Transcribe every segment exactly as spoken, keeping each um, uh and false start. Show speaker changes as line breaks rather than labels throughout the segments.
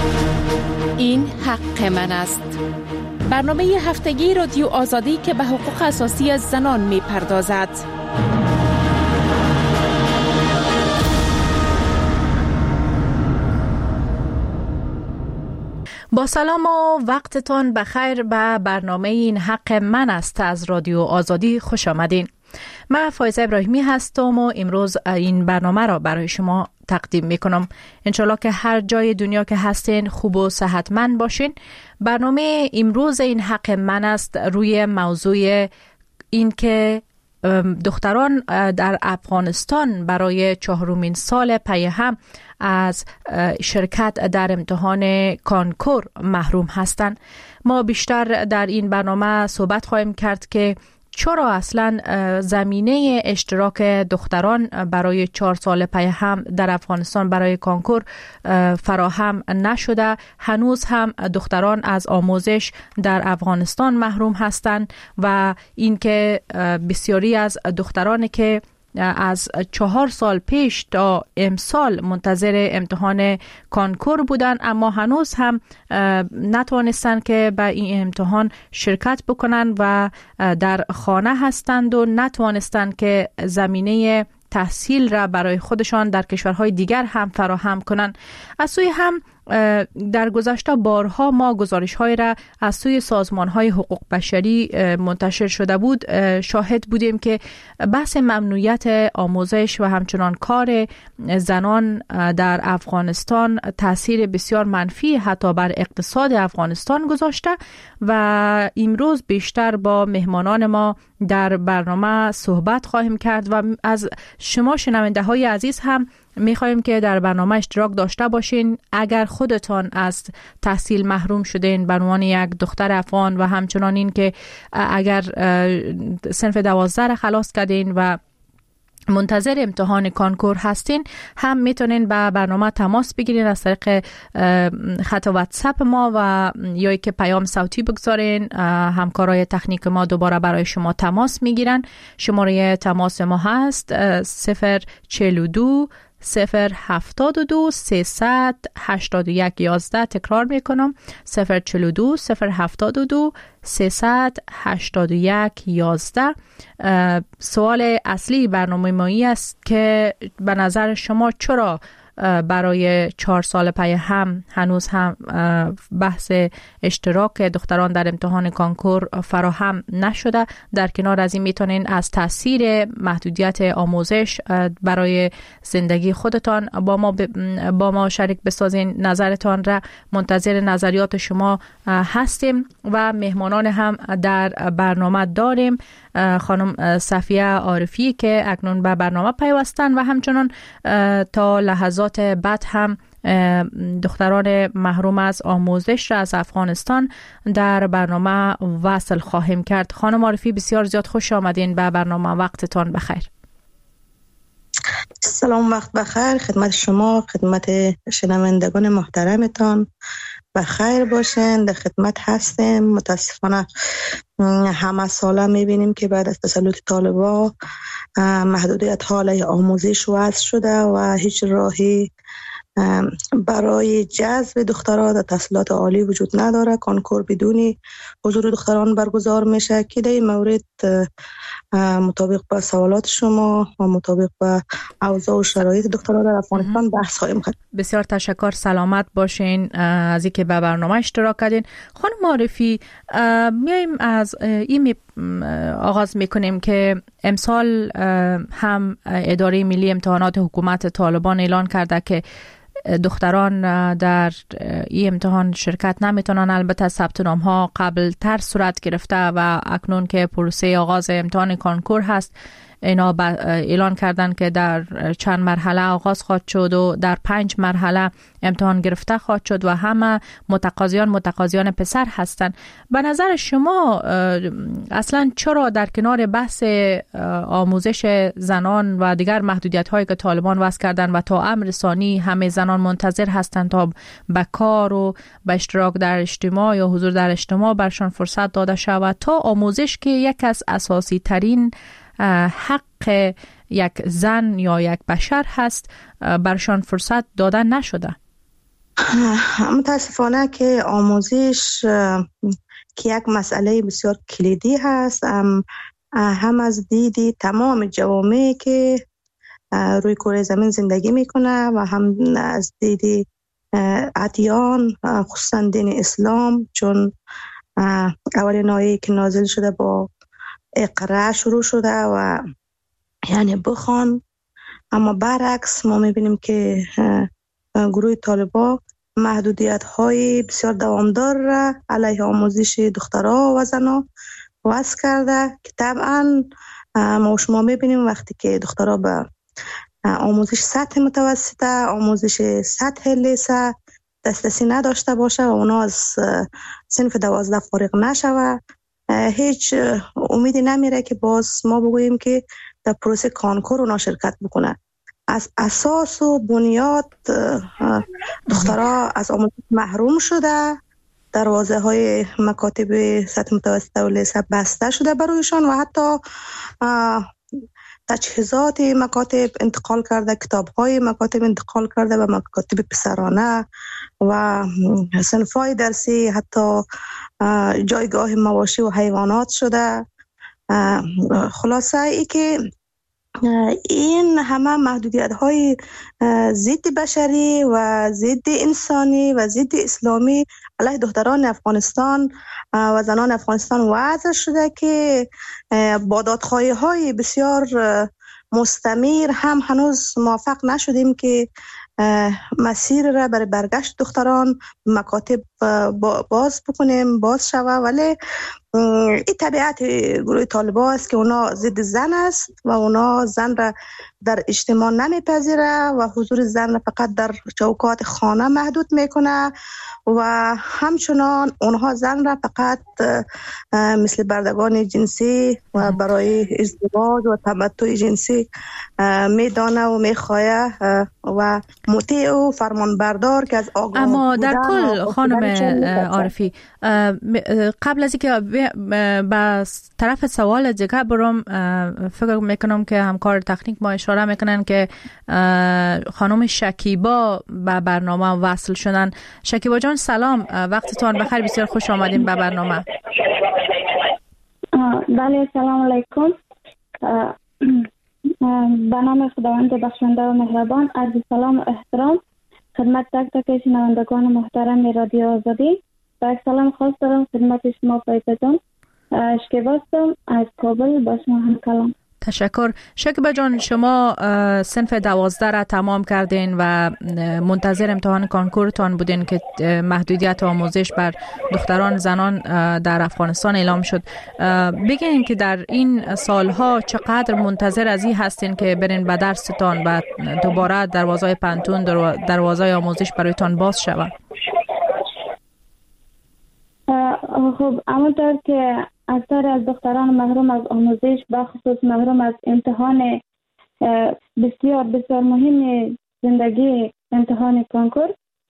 این حق من است. برنامه هفتگی رادیو آزادی که به حقوق اساسی زنان می پردازد. با سلام و وقتتان بخیر به برنامه این حق من است از رادیو آزادی خوش آمدین. من فایزه ابراهیمی هستم و امروز این برنامه را برای شما تقدیم میکنم. انشالله که هر جای دنیا که هستین خوب و صحتمند باشین. برنامه امروز این حق من است روی موضوع این که دختران در افغانستان برای چهارمین سال پی هم از شرکت در امتحان کانکور محروم هستند. ما بیشتر در این برنامه صحبت خواهیم کرد که چرا اصلا زمینه اشتراک دختران برای چهار سال پی هم در افغانستان برای کانکور فراهم نشده. هنوز هم دختران از آموزش در افغانستان محروم هستند و اینکه بسیاری از دخترانی که از چهار سال پیش تا امسال منتظر امتحان کانکور بودن اما هنوز هم نتوانستند که به این امتحان شرکت بکنن و در خانه هستند و نتوانستند که زمینه تحصیل را برای خودشان در کشورهای دیگر هم فراهم کنند. از سوی هم در گذشته بارها ما گزارش‌های را از سوی سازمان‌های حقوق بشری منتشر شده بود شاهد بودیم که بحث ممنوعیت آموزش و همچنان کار زنان در افغانستان تاثیر بسیار منفی حتی بر اقتصاد افغانستان گذاشته و امروز بیشتر با مهمانان ما در برنامه صحبت خواهیم کرد و از شما شنونده‌های عزیز هم میخوایم که در برنامه اشتراک داشته باشین. اگر خودتان از تحصیل محروم شدین به عنوان یک دختر افغان و همچنان این که اگر صنف دوازده را خلاص کردین و منتظر امتحان کانکور هستین هم میتونین با برنامه تماس بگیرین از طریق خط واتساپ ما و یا که پیام صوتی بگذارین. همکارای تکنیک ما دوباره برای شما تماس میگیرن. شماره تماس ما هست صفر چهل و دو صفر هفتاد و دو سیصد هشتاد و یک یازده. تکرار میکنم صفر چهل و دو صفر هفتاد و دو سیصد هشتاد و یک یازده. سوال اصلی برنامه ما است که به نظر شما چرا برای چهار سال پی هم هنوز هم بحث اشتراک دختران در امتحان کانکور فراهم نشده؟ در کنار از این میتونین از تاثیر محدودیت آموزش برای زندگی خودتان با ما ب... با ما شریک بسازین. نظرتان را منتظر نظریات شما هستیم و مهمانان هم در برنامه داریم. خانم صفیه عارفی که اکنون به برنامه پیوستن و همچنان تا لحظات بعد هم دختران محروم از آموزش را از افغانستان در برنامه وصل خواهیم کرد. خانم عارفی بسیار زیاد خوش آمدین به برنامه. وقتتان بخیر.
سلام، وقت بخیر خدمت شما، خدمت شنوندگان محترمتان. بخیر باشین، در خدمت هستیم. متاسفانه همه ساله میبینیم که بعد از تسلط طالبان محدودیت حال آموزش وضع شده و هیچ راهی برای جذب دختران در تحصیلات عالی وجود نداره. کانکور بدون حضور دختران برگزار میشه که در این مورد مطابق با سوالات شما و مطابق با اوضاع و شرایط دختران در افغانستان بحث خواهیم کرد.
بسیار تشکر، سلامت باشین از اینکه به برنامه اشتراک کردین. خانم عارفی، میایم از این آغاز میکنیم که امسال هم اداره ملی امتحانات حکومت طالبان اعلان کرده که دختران در این امتحان شرکت نمیتونن. البته ثبت نام ها قبل تر صورت گرفته و اکنون که پروسه آغاز امتحان کانکور هست اینا اعلان کردن که در چند مرحله آغاز خواهد شد و در پنج مرحله امتحان گرفته خواهد شد و همه متقاضیان متقاضیان پسر هستند. به نظر شما اصلا چرا در کنار بحث آموزش زنان و دیگر محدودیت هایی که طالبان وضع کردن و تا امر ثانی همه زنان منتظر هستند تا به کار و به اشتراک در اجتماع یا حضور در اجتماع برشان فرصت داده شود، تا آموزش که یک از اساسی ترین حق یک زن یا یک بشر هست برشان فرصت دادن نشده؟
متاسفانه که آموزش که یک مسئله بسیار کلیدی هست، هم, هم از دیدی تمام جوامعی که روی کره زمین زندگی میکنه و هم از دیدی ادیان، خصوصا دین اسلام، چون اولین آیه که نازل شده با اقرا شروع شده و یعنی بخوان. اما برعکس ما میبینیم که گروه طالبان محدودیت های بسیار دوامدار را علیه آموزش دخترها و زنها وضع کرده که طبعا ما شما میبینیم وقتی که دخترها به آموزش سطح متوسطه، آموزش سطح لیسه دسترسی نداشته باشه و اونا از صنف دوازده فارغ نشوه، هیچ امیدی نمیره که باز ما بگوییم که در پروسه کانکور اونا شرکت بکنه. از اساس و بنیاد دخترها از آموزش محروم شده، دروازه های مکاتب سطح متوسطه و لیسه بسته شده برایشان و حتی تجهیزات مکاتب انتقال کرده، کتاب های مکاتب انتقال کرده و مکاتب پسرانه و صنفای درسی، حتی جایگاه مواشی و حیوانات شده. خلاصه ای که این همه محدودیت های ضد بشری و ضد انسانی و ضد اسلامی علیه دختران افغانستان و زنان افغانستان وضع شده که با دادخواهی های بسیار مستمر هم هنوز موفق نشدیم که مسیر را برای برگشت دختران مکاتب باز بکنیم، باز شوه. ولی این طبیعت گروه طالبان است که اونا ضد زن است و اونا زن را در اجتماع نمیپذیره و حضور زن را فقط در چوکات خانه محدود میکنه و همچنان اونها زن را فقط مثل بردگان جنسی و برای ازدواج و تمتع جنسی میدانه و میخواه و مطیع و فرمانبردار که از آگاه.
اما در کل خانم عارفی، قبل از اینکه به طرف سوال دیگه برم، فکر میکنم که همکار تکنیک ما اشاره میکنن که خانم شکیبا به برنامه وصل شدن. شکیبا جان سلام، وقتتان بخیر، بسیار خوش آمدین به برنامه.
بله سلام علیکم. به نام خداوند بخشنده و مهربان، عرض سلام و احترام خدمت تک تک شنوندگان محترم رادیو آزادی. با یک سلام خاص دارم خدمت شما فایزه جان. شکیبا هستم از کابل، با شما هم کلام.
تشکر. شکیبا جان، شما صنف دوازده را تمام کردین و منتظر امتحان کانکورتان بودین که محدودیت آموزش بر دختران زنان در افغانستان اعلام شد. بگین که در این سالها چقدر منتظر از این هستین که برین به درستان و دوباره دروازه پنتون، دروازه آموزش برایتان باز شود؟
خب همونطور که اکثر از دختران محروم از آموزش، بخصوص محروم از امتحان بسیار بسیار مهم زندگی، امتحان کانکور.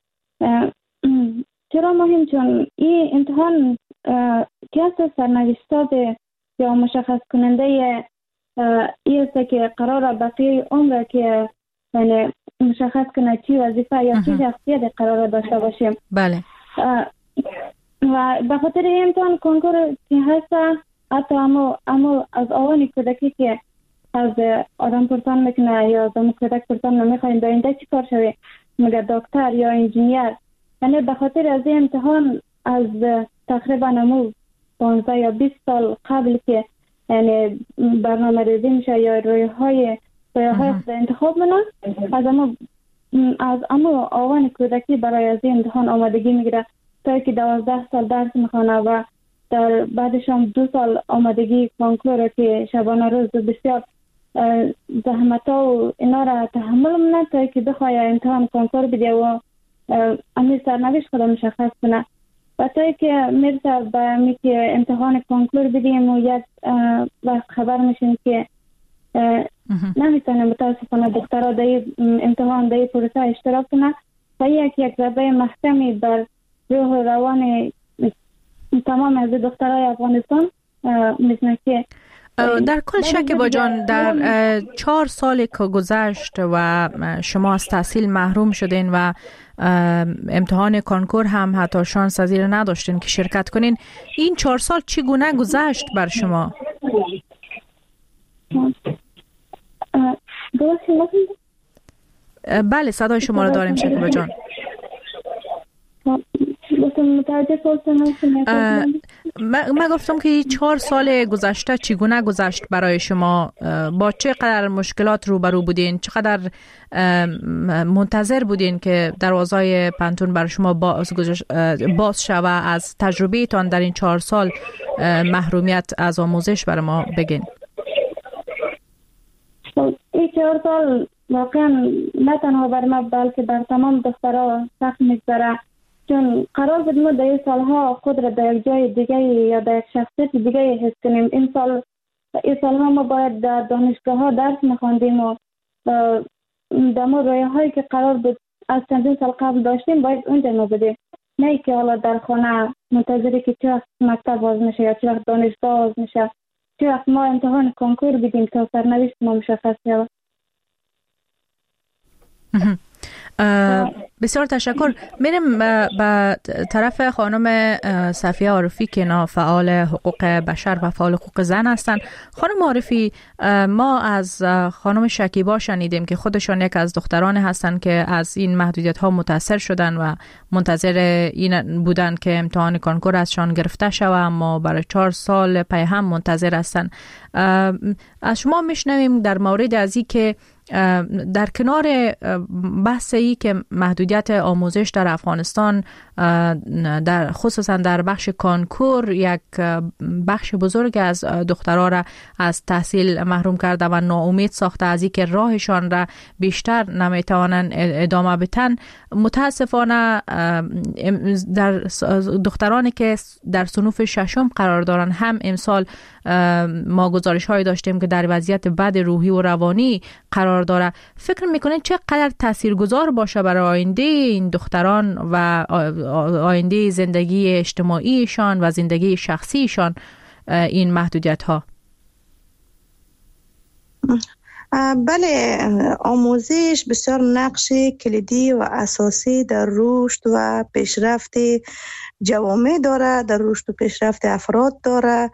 چرا مهم؟ چون این امتحان که است سرنوشت یا مشخص کننده این است که قرار بقیه عمر که یعنی مشخص کنه چی وظیفه یا چی شخصیت قرار داشته باشیم.
بله.
و به خاطر این امتحان کنکور که هست، حتی اما اما از آوان کودکی که از آدم پرسان میکنه یا از کودک پرسان نمیخوایم در اینجا چی کار شوی، مگه دکتر یا انجینیر، یعنی به خاطر از این امتحان از تقریبا امو پانزده یا بیست سال قبل که یعنی برنامه ریزی میشه یا روی های روی های خود انتخاب منه، از اما از اما آوان کودکی برای از این امتحان آمادگی میگیره تا که دوازده سال درس میخوانه و در بعدش هم دو سال آمادگی کانکور که شبانه روز بسیار زحمت و اینا را تحمل منه تا که بخواه امتحان کانکور بده و امی سرنوشت خود مشخص کنه و تا که میرسه به امی که امتحان کانکور بدیم و یک وقت خبر میشیم که نمیتونه متاسفانه دخترها در امتحان در پروسه اشتراک کنه و یک یک ضربه محکمی بر روح و روان تمام از دخترای افغانستان میزنه که
در کل شکیبا جان، در چهار سال که گذشت و شما از تحصیل محروم شدین و امتحان کنکور هم حتی شانس از این نداشتین که شرکت کنین، این چهار سال چگونه گذشت بر شما؟ بله صدای شما رو داریم شکیبا جان. من گفتم که چهار سال گذشته چگونه گذشت برای شما؟ با چقدر مشکلات روبرو بودین؟ چقدر منتظر بودین که دروازه پنتون برای شما باز, باز شوه؟ از تجربه تان در این چهار سال محرومیت از آموزش برای ما بگین.
این چهار سال واقعا نه تنها بر ما بلکه بر تمام دخترها سخت میگذره، چون قرار بود ما در این سالها خود را در یک جای دیگه یا در یک شخصیت دیگه حس کنیم. این سال این سالها ما باید در دانشگاه ها درس میخواندیم و در ما رایه هایی که قرار بود از چندین سال قبل داشتیم باید اونجا ما بدیم، نه که حالا در خانه منتظری که چه وقت مکتب باز میشه یا چه وقت دانشگاه باز میشه، چه وقت ما امتحان کنکور بدیم تا سرنوشت ما مشخص شود.
بسیار تشکر. میریم به طرف خانم صفیه عارفی که نا فعال حقوق بشر و فعال حقوق زن هستند. خانم عارفی، ما از خانم شکیبا شنیدیم که خودشان یک از دختران هستند که از این محدودیت ها متاثر شدن و منتظر این بودن که امتحان کنکور ازشان گرفته شود، اما برای چهار سال پی هم منتظر هستند. از شما میشنویم در مورد از این که در کنار بحث ای که محدودیت آموزش در افغانستان در خصوصا در بخش کنکور یک بخش بزرگ از دخترها را از تحصیل محروم کرده و ناامید ساخته، از اینکه راهشان را بیشتر نمیتوانند ادامه بدن. متاسفانه در دخترانی که در صنوف ششم قرار دارند هم امسال ما گزارش هایی داشتیم که در وضعیت بد روحی و روانی قرار داره. فکر میکنید چقدر تاثیرگذار باشه برای آینده این دختران و آینده زندگی اجتماعیشان و زندگی شخصیشان این محدودیت ها؟
بله، آموزش بسیار نقش کلیدی و اساسی در رشد و پیشرفت جوامع داره، در رشد و پیشرفت افراد داره.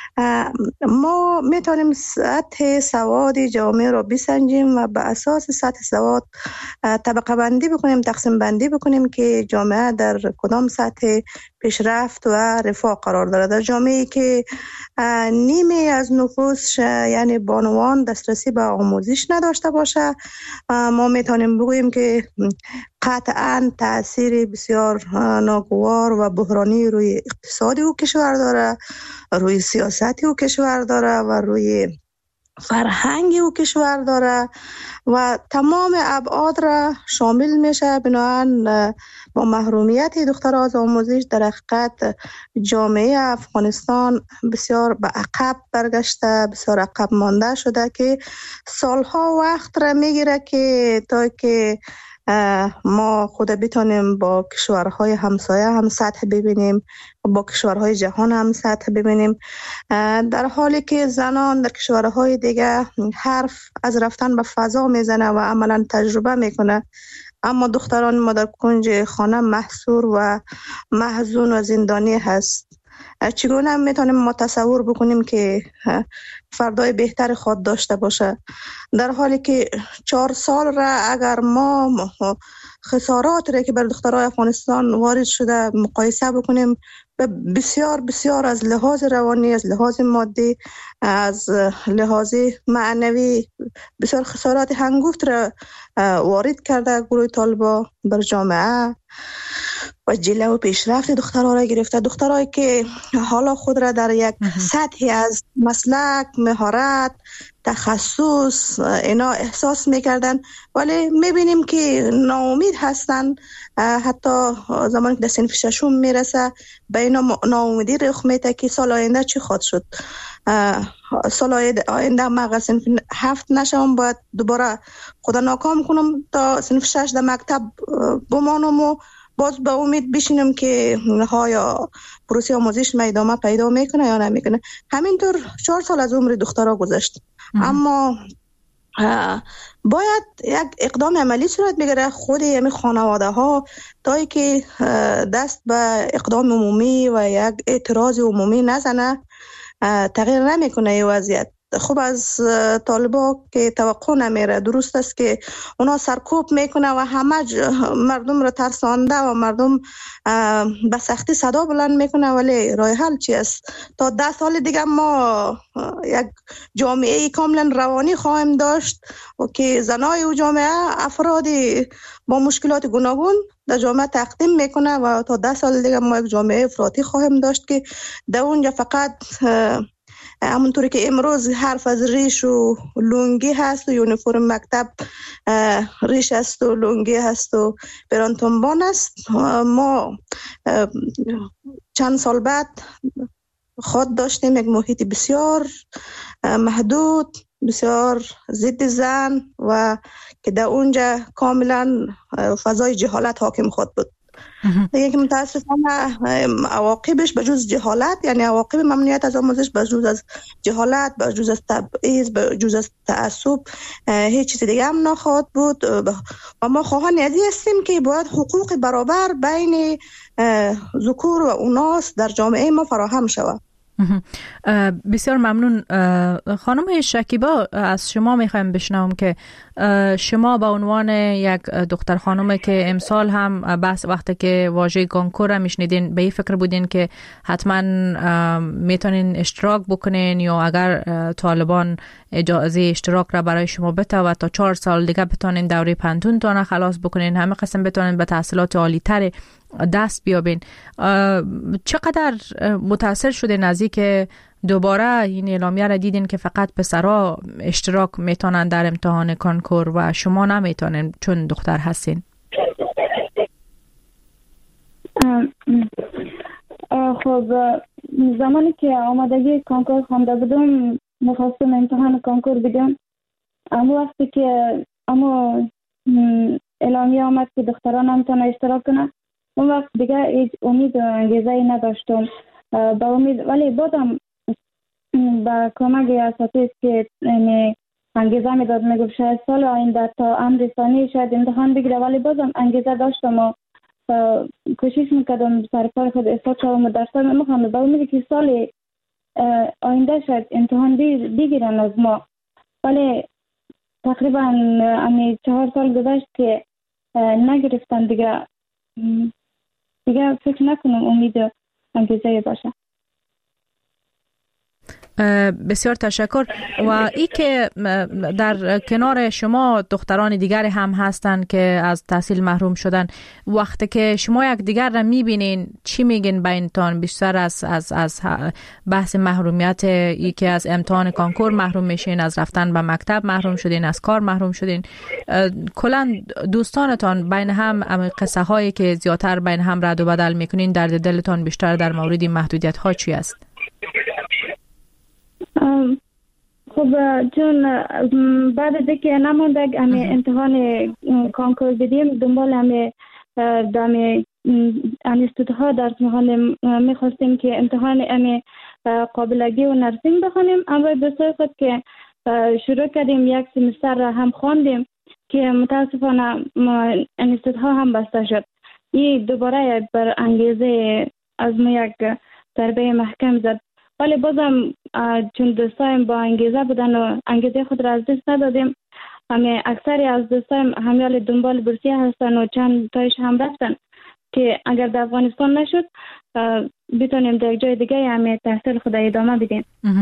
ما میتونیم سطح سواد جامعه را بسنجیم و به اساس سطح سواد طبقه بندی بکنیم، تقسیم بندی بکنیم که جامعه در کدام سطح پیشرفت و رفاه قرار داره. در جامعه‌ای که نیمه از نفوس یعنی بانوان دسترسی به آموزش نداشته باشه، ما میتونیم بگوییم که قطعاً تأثیر بسیار ناگوار و بحرانی روی اقتصادی او کشور داره، روی سیاستی او کشور داره و روی فرهنگی او کشور داره و تمام ابعاد را شامل میشه. بنابراین با محرومیت دخترها از آموزش در حقیقت جامعه افغانستان بسیار به عقب برگشته، بسیار عقب مانده شده که سالها وقت را میگیره که تا که ما خود بتونیم با کشورهای همسایه هم سطح ببینیم، با کشورهای جهان هم سطح ببینیم، در حالی که زنان در کشورهای دیگه حرف از رفتن به فضا میزنه و عملا تجربه میکنه، اما دختران ما در کنج خانه محصور و محزون و زندانی هست. چگونه میتونیم ما تصور بکنیم که فردای بهتر خود داشته باشه، در حالی که چهار سال را اگر ما خسارات را که بر دخترای افغانستان وارد شده مقایسه بکنیم، بسیار بسیار از لحاظ روانی، از لحاظ مادی، از لحاظ معنوی بسیار خسارات هنگفت را وارد کرده گروه طالبا بر جامعه و جلوه و پیشرفت دخترها را گرفته. دخترایی که حالا خود را در یک سطحی از مسلک، مهارت، تخصص اینا احساس میکردن، ولی میبینیم که ناامید هستن. حتی زمانی که در صنف ششم میرسه به اینا ناامیدی رخ میده که سال آینده چی خواهد شد. سال آینده ما اگر صنف هفت نشم باید دوباره خدا ناکام کنم تا صنف شش در مکتب بمانم و باز به امید بشینم که ها یا پروسه آموزش ما ادامه پیدا میکنه یا نمیکنه. همینطور چهار سال از عمر دخترها گذشت. اما باید یک اقدام عملی صورت بگیره خود یعنی خانواده ها تا که دست به اقدام عمومی و یک اعتراض عمومی نزنه تغییر نمیکنه این وضعیت. خب از طالبا که توقع نمیره. درست است که اونا سرکوب میکنه و همه مردم را ترسانده و مردم به سختی صدا بلند میکنه، ولی راه حل چی است؟ تا ده سال دیگه ما یک جامعه کاملا روانی خواهیم داشت و که زنای و جامعه افرادی با مشکلات گوناگون در جامعه تقدیم میکنه و تا ده سال دیگه ما یک جامعه افراطی خواهیم داشت که در اونجا فقط همونطوری که امروز حرف از ریش و لونگی هست و یونیفرم مکتب ریش است و لونگی هست و برانتنبان است، ما چند سال بعد خود داشتیم یک محیط بسیار محدود، بسیار ضد زن و که در اونجا کاملا فضای جهالت حاکم خود بود. دیگه که متاسفانه عواقبش بجز جهالت، یعنی عواقب ممنوعیت از آموزش بجز از جهالت، بجز از تبعیض، بجز از تعصب هیچ چیز دیگه هم نخواهد بود. و ما خواهان ازی هستیم که باید حقوق برابر بین ذکور و اناث در جامعه ما فراهم شود.
بسیار ممنون. خانم شکیبا، از شما میخوایم بشنوم که شما به عنوان یک دختر خانم که امسال هم بس وقتی که واژه کنکور را میشنیدین به این فکر بودین که حتما میتونین اشتراک بکنین یا اگر طالبان اجازه اشتراک را برای شما بده و تا چهار سال دیگه بتونین دوره پنتون تان خلاص بکنین، همه قسم بتونین به تحصیلات عالی تر دست بیابین. چقدر متاثر شده نزدیک که دوباره این اعلامیه را دیدین که فقط پسرها اشتراک میتونن در امتحان کنکور و شما نمیتونین چون دختر هستین؟
خب زمانی که آمادگی کنکور خوانده بودم میخواستم امتحان کنکور بدم، اما وقتی که اما اعلامیه آمد که دختران نمیتونن اشتراک کنن، اون وقت دیگه هیچ امید و انگیزه نداشتم با امید، ولی بازم با کمک اساتید که انگیزه میداد، میگفت شاید سال آینده تا امر ثانی شاید امتحان بگیره، ولی بازم انگیزه داشتم و کوشش میکردم سر کار خود اثبات شدم و درس میخوام با امید که سال آینده شاید امتحان بگیرن از ما. ولی تقریبا امی چهار سال گذشت که نگرفتن دیگه. دیگه فکر نکنم امید انگیزه باشه.
بسیار تشکر. و ای که در کنار شما دختران دیگر هم هستند که از تحصیل محروم شدن، وقتی که شما یک دیگر را میبینین چی میگین بینتان بیشتر از از از بحث محرومیت، ای که از امتحان کنکور محروم میشین، از رفتن به مکتب محروم شدین، از کار محروم شدین، کلا دوستانتان بین هم قصه هایی که زیادتر بین هم رد و بدل میکنین، درد دلتان بیشتر در مورد این محدودیت ها چی است؟
خب چون بعد از اینکه نمونده امی امتحان کنکور بدیم، دنبال امی دامی انستیتوت ها در امتحان میخواستیم که امتحان امی قابلگی و نرسینگ بخونیم، اما دوستای خود که شروع کردیم یک سمستر را هم خواندیم که متاسفانه انستیتوت ها هم بسته شد. این دوباره بر انگیزه از ما یک ضربه محکم زد، ولی بازم چون دوستایم با انگیزه بودن و انگیزه خود را از دست ندادیم. همه اکثری از دوستایم همیال دنبال بورسیه هستن و چند تایش هم رفتن که اگر در افغانستان نشد بتونیم در جای دیگه همه تحصیل خود ادامه بدیم.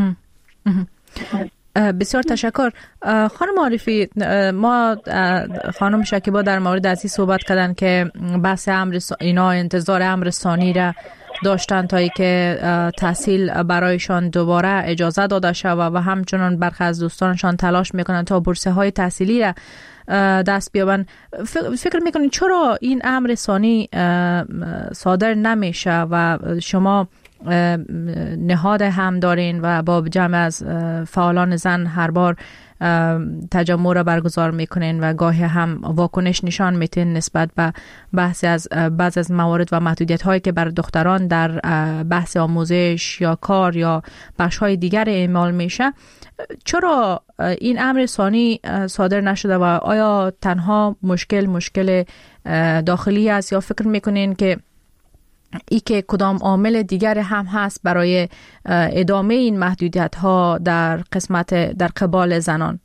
بسیار تشکر. خانم عارفی، ما خانم شکیبا در مورد ازی صحبت کردن که بحث امر اینا انتظار امر ثانی را داشتن تا ای که تحصیل برایشان دوباره اجازه داده شود و همچنان برخی از دوستانشان تلاش میکنن تا بورسه های تحصیلی را دست بیابن. فکر میکنین چرا این امر ثانی صادر نمیشه و شما نهاد هم دارین و با جمع از فعالان زن هر بار تجمع را برگزار میکنین و گاهی هم واکنش نشان میتین نسبت به بحث از بعض از موارد و محدودیت هایی که بر دختران در بحث آموزش یا کار یا بخش های دیگر اعمال میشه. چرا این امر ثانی صادر نشده و آیا تنها مشکل مشکل داخلی است یا فکر میکنین که ای که کدام عامل دیگر هم هست برای ادامه این محدودیت ها در قسمت در قبال زنان؟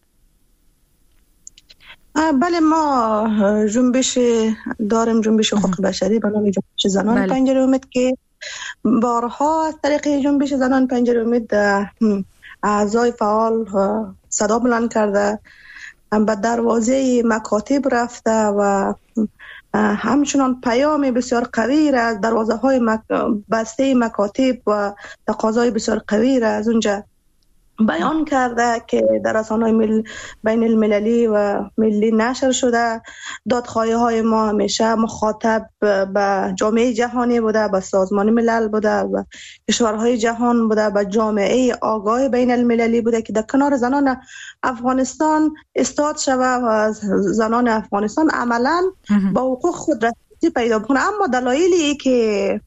بله، ما جنبش داریم، جنبش حقوق بشری به نام جنبش زنان بله. پنجره امید که بارها از طریق جنبش زنان پنجره امید اعضای فعال صدا بلند کرده، به دروازه مکاتب رفته و همچنان پیام بسیار قوی را از دروازه های مک... بسته مکاتب و تقاضای بسیار قوی را از اونجا بیان کرده که در رسانه‌های مل... بین المللی و ملی نشر شده. دادخواهی های ما همیشه مخاطب به جامعه جهانی بوده، به سازمان ملل بوده و کشورهای جهان بوده، به جامعه آگاه بین المللی بوده که در کنار زنان افغانستان استاد شوه و زنان افغانستان عملاً با حقوق خود رسیدگی پیدا بکنه. اما دلایلی که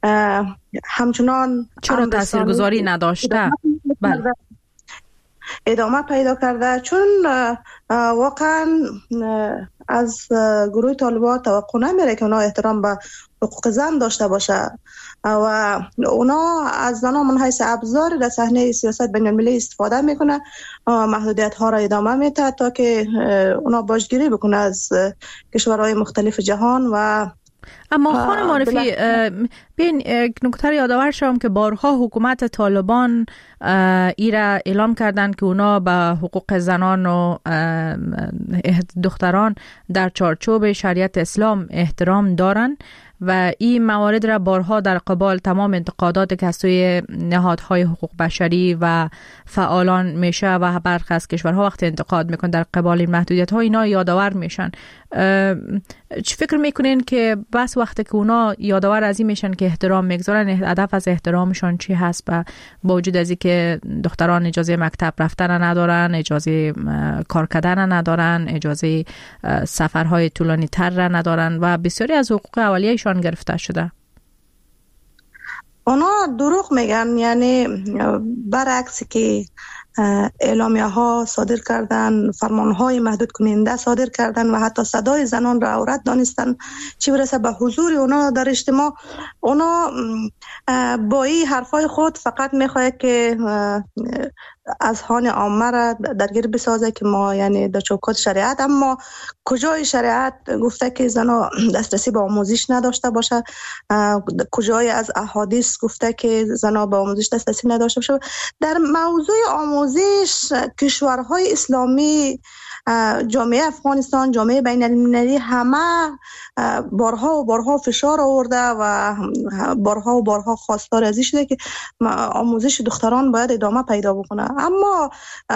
همچنان
چرا تاثیرگذاری نداشته بله
ادامه پیدا کرده، چون واقعا از گروه طالبان توقع نمیره که اونا احترام به حقوق زن داشته باشه و اونا از زنان من حیث ابزار در صحنه سیاست بین المللی استفاده میکنه، محدودیت ها را ادامه میده تا که اونا باشگیری بکنه از کشورهای مختلف جهان. و
اما خانم معرفی بین نکته یادآور شوم که بارها حکومت طالبان ایرا اعلام کردند که اونا به حقوق زنان و دختران در چارچوب شریعت اسلام احترام دارن و این موارد را بارها در قبال تمام انتقادات که از سوی نهادهای حقوق بشری و فعالان میشه و برخی از کشورها وقتی انتقاد میکنن در قبال این محدودیت ها اینا یادآور میشن. چی فکر میکنین که بس وقتی که اونا یادآور از این میشن که احترام میگذارن، هدف از احترامشون چی هست؟ با وجود از که دختران اجازه مکتب رفتن ندارن، اجازه کار کردن ندارن، اجازه سفرهای طولانی تر را ندارن و بسیاری از حقوق اولیه‌شان گرفته شده.
اونا دروغ میگن، یعنی برعکس که اعلامیه ها صادر کردن، فرمان های محدود کننده صادر کردن و حتی صدای زنان را عورت دانستن، چی برسه به حضور اونا در اجتماع. اونا با این حرفای خود فقط میخواد که اذهان عامه را درگیر بسازه که ما یعنی در چوکات شریعت، اما کجای شریعت گفته که زنا دسترسی به آموزش نداشته باشه؟ کجای از احادیث گفته که زنا به آموزش دسترسی نداشته باشه؟ در موضوع آموزش کشورهای اسلامی، جامعه افغانستان، جامعه بین المللی همه بارها و بارها فشار آورده و بارها و بارها خواستار از این شده که آموزش دختران باید ادامه پیدا بکنه. اما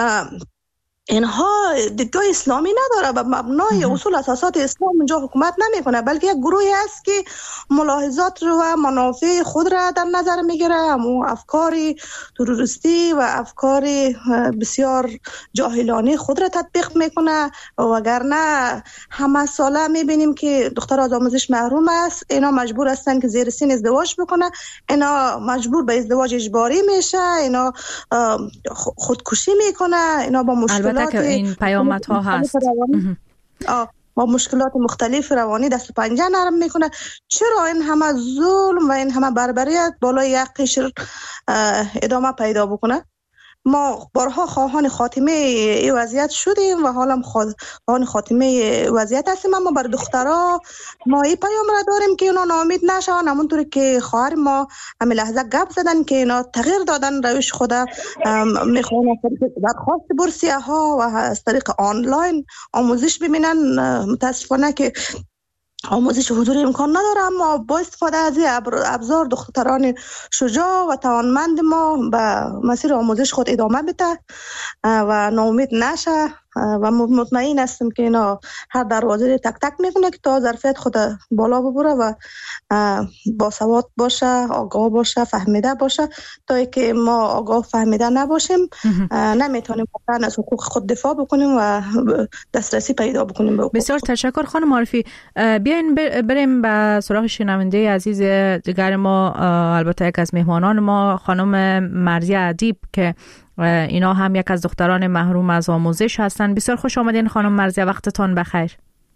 اینها دیدگاه اسلامی نداره، به مبنای اصول اساسات اسلام اونجا حکومت نمیکنه، بلکه یک گروهی است که ملاحظات و منافع خود را در نظر میگیره، همون افکار تروریستی و افکار بسیار جاهلانه خود را تطبیق میکنه. وگرنه همه ساله میبینیم که دختر از آموزش محروم است، اینا مجبور هستن که زیر سن ازدواج بکنه، اینا مجبور به ازدواج اجباری میشه، اینا خودکشی میکنه، اینا با مشکل
البته که این پیامت ها هست
با مشکلات مختلف روانی دست و پنجه نرم میکنه. چرا این همه ظلم و این همه بربریت بالای یک قشر ادامه پیدا بکنه؟ ما بارها خواهان خاتمه این وضعیت شدیم و حالا خواهان خاتمه وضعیت هستیم، اما بر دخترها ما این پیام را داریم که اونا ناامید نشون، همونطوری که خواهر ما همین لحظه گپ زدن که اینا تغییر دادن روش خود، میخوان درخواست بورسیه ها و از طریق آنلاین آموزش ببینن. متاسفانه که آموزش حضوری امکان نداره، اما با استفاده از این ابزار دختران شجاع و توانمند ما به مسیر آموزش خود ادامه بده و ناامید نشه و مطمئن هستم که اینا هر دروازه تک تک میکنه که تا ظرفیت خود بالا ببره و با سواد باشه، آگاه باشه، فهمیده باشه. تا اینکه ما آگاه فهمیده نباشیم نمیتونیم واقعا از حقوق خود دفاع بکنیم و دسترسی پیدا بکنیم به حقوق.
بسیار تشکر خانم معرفی. بیاین بریم به سراغ شنونده عزیز دیگر ما، البته یک از مهمانان ما خانم مرزیه ادیب که اینا هم یک از دختران محروم از آموزش هستند. بسیار خوش آمدین خانم مرزیه، وقتتان بخیر.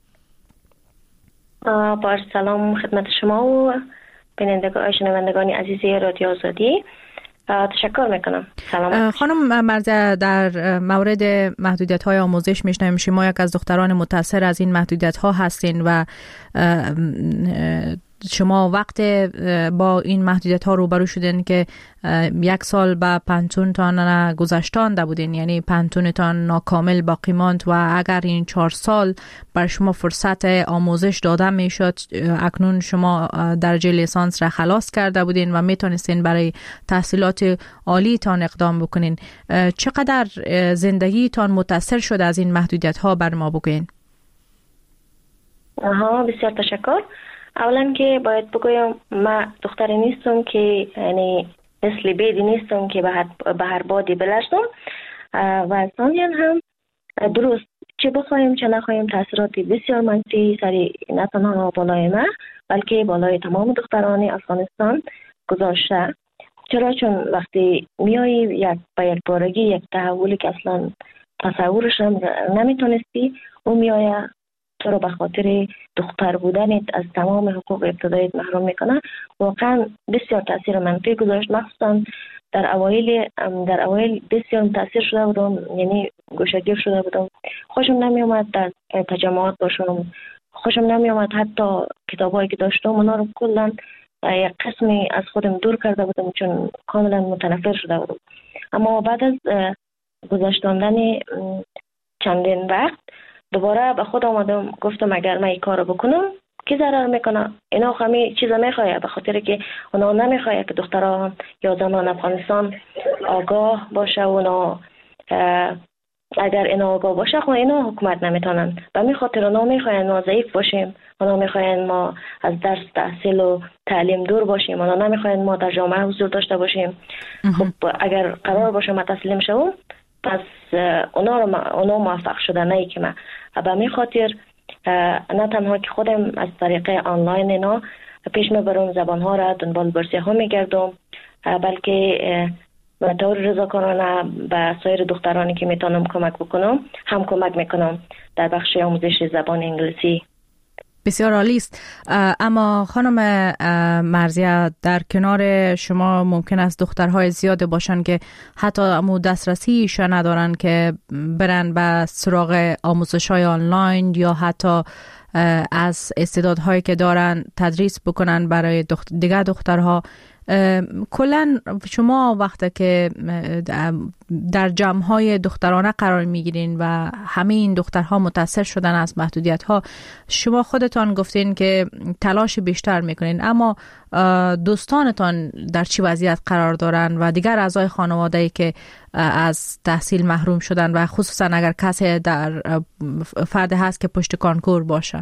با سلام خدمت شما و بینندگان شنوندگان عزیز رادیو آزادی، تشکر میکنم. سلام
خانم مرزیه، در مورد محدودیت های آموزش میشنویم شما یک از دختران متاثر از این محدودیت ها هستین و شما وقت با این محدودیت ها روبرو شدین که یک سال به پنتونتان گذشتانده بودین، یعنی پنتونتان ناکامل باقی ماند و اگر این چهار سال بر شما فرصت آموزش داده می شد، اکنون شما درجه لیسانس را خلاص کرده بودین و می تونستین برای تحصیلات عالی تان اقدام بکنین. چقدر زندگی تان متاثر شده از این محدودیت ها بر ما بگوین؟
آها، بسیار تشکر. اولا که باید بگویم من دختری نیستم که یعنی مثل بیدی نیستم که به هر بادی بلرزم و ثانیاً هم درست چه بخوایم چه نخوایم تاثیرات بسیار منفی سری نه تنها بالای من بلکه بالای تمام دختران افغانستان گذاشته. چرا؟ چون وقتی میایی یک با یک بارگی یک تحولی که اصلا تصورش نمیتونستی او میایه تو رو به خاطر دختر بودنت از تمام حقوق ابتداییت محروم میکنه. واقعا بسیار تاثیر منفی گذاشت، مخصوصا در اوایل در اوایل بسیار متاثر شده بودم، یعنی گوشه‌گیر شده بودم. خوشم نمی اومد در تجمعات باشم، خوشم نمی اومد حتی کتابایی که داشتم اونا رو کلا یک قسمی از خودم دور کرده بودم چون کاملا متنفر شده بودم. اما بعد از گذشتاندن چندین وقت دوباره به خود آمدم، گفتم اگر من این کار رو بکنم کی ضرر میکنه؟ اینا همه چیزا میخواه، به خاطر که اونا نمیخواه که دخترها یا زنان افغانستان آگاه باشه و اونا اگر اینا آگاه باشه خب اینا حکومت نمیتونن. به می خاطر اونا میخواین ما ضعیف باشیم، اونا میخواین ما از درس تحصیل و تعلیم دور باشیم، اونا نمیخواین ما در جامعه حضور داشته باشیم. خب اگر قرار باشه ما تسلیم شوم پس اونا رو اونا موفق شده، نه که من. به می خاطر نه تنها که خودم از طریق آنلاین اینا پیش میبرم، زبانها را دنبال برسی ها میگردم، بلکه به طور رضاکارانه به سایر دخترانی که میتونم کمک بکنم هم کمک میکنم در بخش آموزش زبان انگلیسی.
بسیار عالی است. اما خانم مرزیه، در کنار شما ممکن است دخترهای زیاد باشن که حتی امو دسترسیش ندارن که برن به سراغ آموزش‌های آنلاین یا حتی از استعدادهایی که دارن تدریس بکنن برای دخت... دیگر دخترها. کلا شما وقتی که در جمع‌های دخترانه قرار میگیرین و همه این دخترها متاثر شدن از محدودیت‌ها، شما خودتان گفتین که تلاش بیشتر میکنین، اما دوستانتان در چی وضعیت قرار دارن و دیگر اعضای خانواده‌ای که از تحصیل محروم شدن و خصوصا اگر کسی در فرد هست که پشت کانکور باشه؟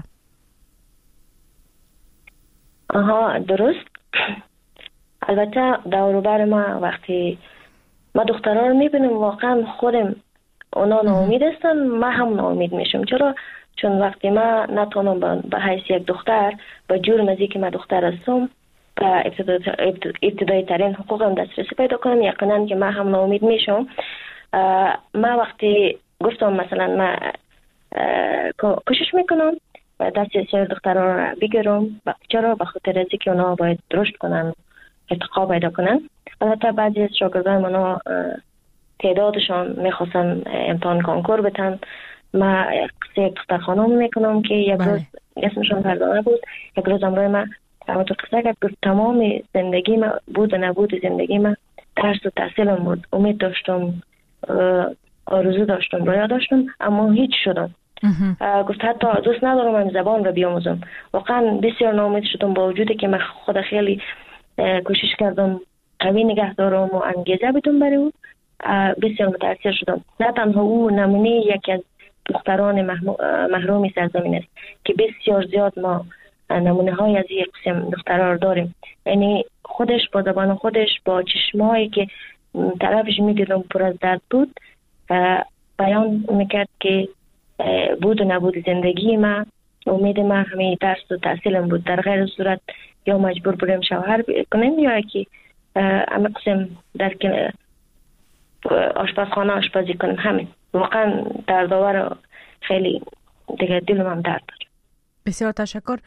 آها، درست. البته دور و بر ما وقتی ما دخترها رو میبینیم واقعا خودم اونا ناامید هستن، ما هم ناامید میشم. چرا؟ چون وقتی ما نتونم به حیث یک دختر به جور نزدیک ما دختر هستم به ابتدایی ترین حقوقم دسترسی پیدا کنم، یقینا که ما هم ناامید میشم. ما وقتی گفتم مثلا ما کوشش میکنم دست سایر دخترها رو بگیرم، چرا؟ به خاطر از اینکه اونا باید رشد کنن، ارتقا پیدا کنن. البته بعضی از شاگردان منو تعدادشان میخواستن امتحان کنکور بتن. ما قصه دختر خانم میکنم که یک روز اسمشون فرزانه بود، یک روز امروز ما تو قصه کرد گفت تمام زندگی ما بود و نبود زندگی ما درس و تحصیلم بود، امید داشتم، آرزو داشتم، رویا داشتم، اما هیچ شدم. گفت حتی دوست ندارم این زبان رو بیاموزم. واقعا بسیار ناامید شدم، با وجودی که من خود خیلی کوشش کردم قوی نگه دارم و انگیزه بدم برای او. بسیار متاثر شدم. نه تنها او نمونه یکی از دختران محروم سرزمین است که بسیار زیاد ما نمونه های از یک قسم دخترها رو داریم. یعنی خودش با زبان خودش با چشمایی که طرفش میدیدم پر از درد بود بیان میکرد که بود و نبود زندگی ما امید ما همه درس و تحصیلم بود، در غیر صورت یا مجبور بودم شوهر کنیم یا که همه قسم در آشپزخانه آشپزی کنیم. همین واقعا دردآور، خیلی دیگه دلم هم درد داره.
بسیار تشکر.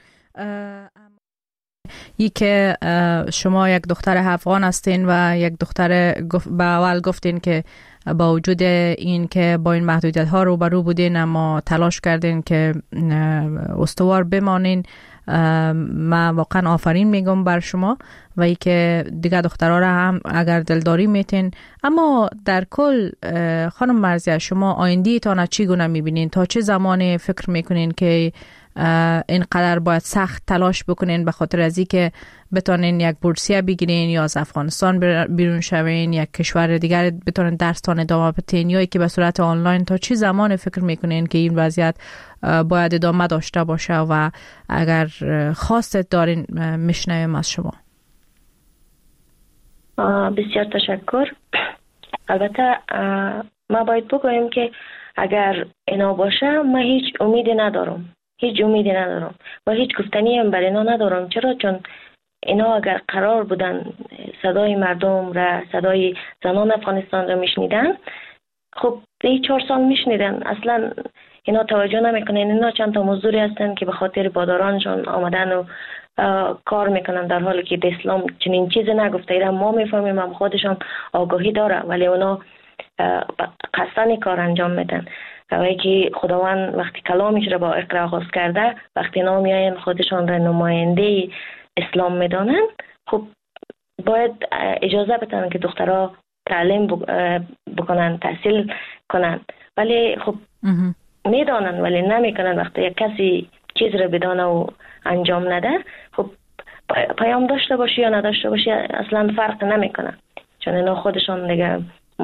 ای که شما یک دختر افغان هستین و یک دختر به اول گفتین که با وجود این که با این محدودیت ها روبرو بودین اما تلاش کردین که استوار بمانین. من واقعا آفرین میگم بر شما و ای که دیگه دخترها را هم اگر دلداری میتین. اما در کل خانم مرضیه شما آینده تان چی گونه میبینین؟ تا چه زمان فکر میکنین که اینقدر باید سخت تلاش بکنین به خاطر از اینکه بتونین یک بورسیه بگیرین یا از افغانستان بیرون شوین، یک کشور دیگر بتونین درستان ادامه بدین یا که به صورت آنلاین؟ تا چه زمان فکر میکنین که این وضعیت باید ادامه داشته باشه و اگر خواستت دارین میشنویم از شما؟
بسیار تشکر. البته ما باید بگویم که اگر اینا باشه ما هیچ امیدی ندارم، هیچ امیدی ندارم و هیچ گفتنی هم بر اینا ندارم. چرا؟ چون اینا اگر قرار بودن صدای مردم را، صدای زنان افغانستان را میشنیدن، خب این چهار سال میشنیدن. اصلا اینا توجه نمیکنن. اینا چند تا مزدوری هستن که به خاطر بادارانشون آمدن و کار میکنن، در حالی که اسلام چنین چیزی نگفته. اینا ما میفهمیم، هم خودشون آگاهی داره، ولی اونا قصدن کار انجام میدن. ولی که خداوند وقتی کلامش را با اقرا آغاز کرده، وقتی اینا میاین خودشون را نماینده اسلام میدانن، خب باید اجازه بدن که دخترها تعلیم بکنن، تحصیل کنن. ولی خب میدانن ولی نمیکنن. وقتی یک کسی چیز را بدانه و انجام نده، خب پیام داشته باشی یا نداشته باشی اصلا فرق نمیکنه، چون اینا خودشون دیگه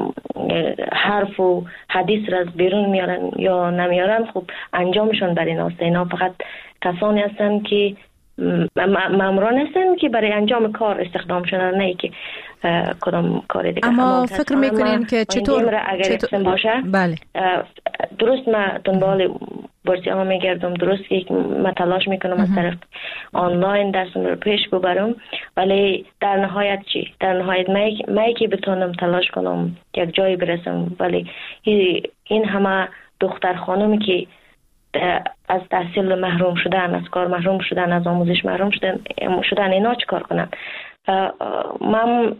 حرف و حدیث را از بیرون میارن یا نمیارن. خب انجامشون برای ایناست. اینا فقط کسانی هستن که ماموران هستن که برای انجام کار استخدام شدن، نه که کدام کار دیگه.
اما فکر میکنین که چطور
اگر چطور باشه؟
بله
درست. ما دنبال بورسیه ها میگردم، درست که ما تلاش میکنم از طرف آنلاین درسم رو پیش ببرم، ولی در نهایت چی؟ در نهایت من که بتونم تلاش کنم یک جایی برسم، ولی این همه دختر خانمی که از تحصیل محروم شدن، از کار محروم شدن، از آموزش محروم شدن شدن اینا چی کار کنن؟ من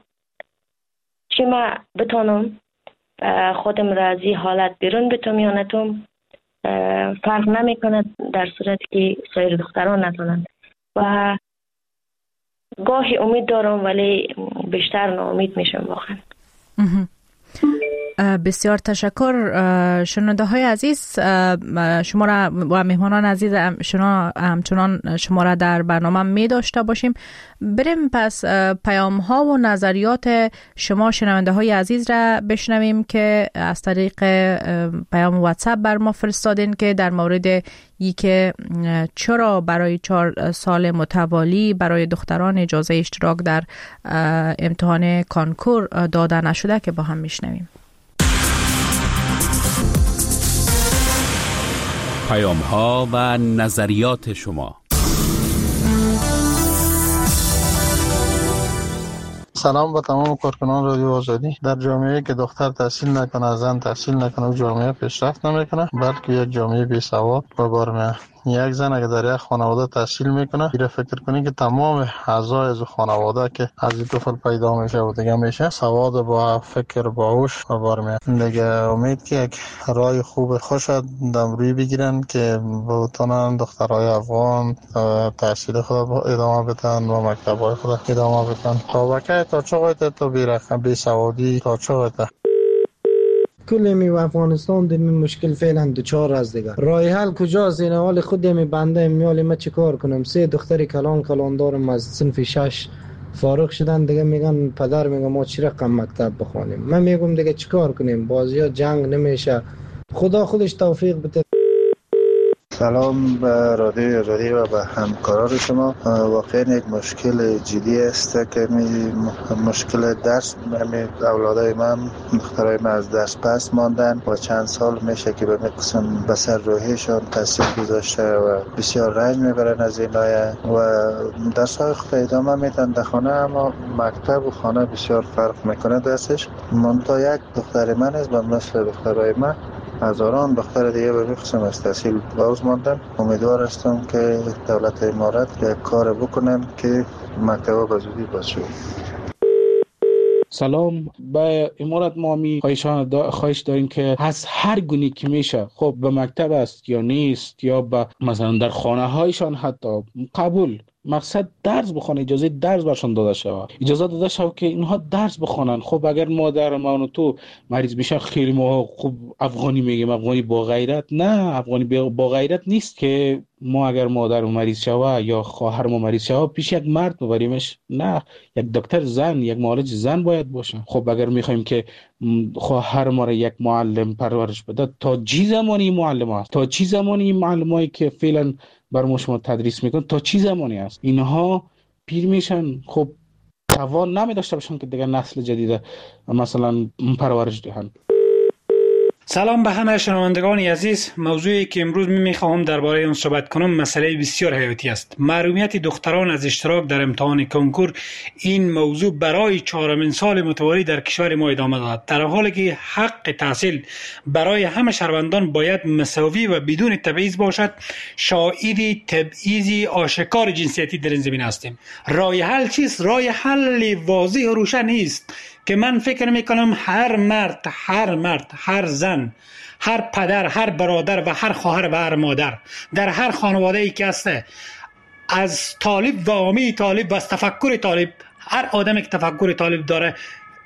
چی ما بتونم خودم را از این حالت بیرون بتونم یا نتونم فرق نمی کند، در صورتی که سایر دختران نتونن. و گاهی امید دارم ولی بیشتر ناامید میشم واقعا.
بسیار تشکر. شنونده های عزیز، شما را و مهمانان عزیز شما همچنان شما را در برنامه می داشته باشیم. بریم پس پیام ها و نظریات شما شنونده های عزیز را بشنویم که از طریق پیام واتساپ بر ما فرستادین که در مورد ای که چرا برای چهار سال متوالی برای دختران اجازه اشتراک در امتحان کانکور داده نشده، که با هم میشنویم.
پیام ها و نظریات شما.
سلام با تمام کارکنان رادیو آزادی. در جامعه که دختر تحصیل نکنه، زن تحصیل نکنه، جامعه پیشرفت نمیکنه، بلکه یک جامعه بی سواد به بار میاد. یک زن اگه در یک خانواده تحصیل میکنه، میره فکر کنی که تمام اعضای از خانواده که از این طفل پیدا میشه و دیگه میشه سواد با فکر باهوش به بار میاد. دیگه امید که یک راه خوب خوش دمروی بگیرن که بتونن دخترای افغان تحصیل خود ادامه بدن و مکتبای خود ادامه بدن. تا وقتی تا چه وقت تو بی رقم بی سوادی تا چه وقت
کل می و افغانستان در این مشکل فعلا دوچار از دیگه. راه حل کجاست؟ این حال خود می بنده میال ما چی کار کنم؟ سه دختری کلان کلان دارم از صنف شش فارغ شدن، دیگه میگن پدر میگه ما چی رقم مکتب بخوانیم. من میگم دیگه چیکار کنیم؟ بازی ها جنگ نمیشه. خدا خودش توفیق بده.
سلام به رادیو آزادی و به همکاران شما. واقعا یک مشکل جدی است که می مشکل درس می اولادای من دخترای من از درس پس ماندن و چند سال میشه که به قسم به سر روحیشان تاثیر گذاشته و بسیار رنج میبرن از اینای و درس های خود ادامه میدن در خانه، اما مکتب و خانه بسیار فرق میکنه دستش. من تا یک دختر من است و مثل دخترای من هزاران دختر دیگه به این قسم از تحصیل باز ماندن. امیدوار هستم که دولت امارات یک کار بکنن که مکتب به زودی باز شد.
سلام. به امارات ما می خواهشان دا خواهش داریم که از هر گونی که میشه، خب به مکتب است یا نیست یا به مثلا در خانه هایشان حتی قبول، مقصد درس بخونه، اجازه درس برشان داده شود، اجازه داده شود که اینها درس بخونن. خب اگر مادر ما و تو مریض بشن، خیلی ما خوب افغانی میگیم، افغانی با غیرت. نه، افغانی با غیرت نیست که ما اگر مادر مریض شود یا خواهر ما مریض شود پیش یک مرد ببریمش. نه، یک دکتر زن، یک معالج زن باید باشه. خب اگر میخوایم که خواهر ما را یک معلم پرورش بده، تا چه زمانی معلم است؟ تا چه زمانی معلمایی که فعلا بر ما شما تدریس میکن تا چه زمانی است؟ اینها پیر میشن، خب توان نمی داشته باشن که دیگر نسل جدید مثلا پرورش دهند.
سلام به همه شنوندگان عزیز. موضوعی که امروز می میخواهم درباره اون صحبت کنم مسئله بسیار حیاتی است. محرومیت دختران از اشتراک در امتحان کنکور. این موضوع برای چهارمین سال متوالی در کشور ما ادامه دارد، در حالی که حق تحصیل برای همه شهروندان باید مساوی و بدون تبعیض باشد. شاهد تبعیض آشکار جنسیتی در این زمینه هستیم. راه حل چیست؟ راه حل واضح و روشن است که من فکر میکنم هر مرد، هر مرد، هر زن، هر پدر، هر برادر و هر خواهر و هر مادر در هر خانواده ای که هسته، از طالب و عامی طالب و از تفکر طالب، هر آدمی که تفکر طالب داره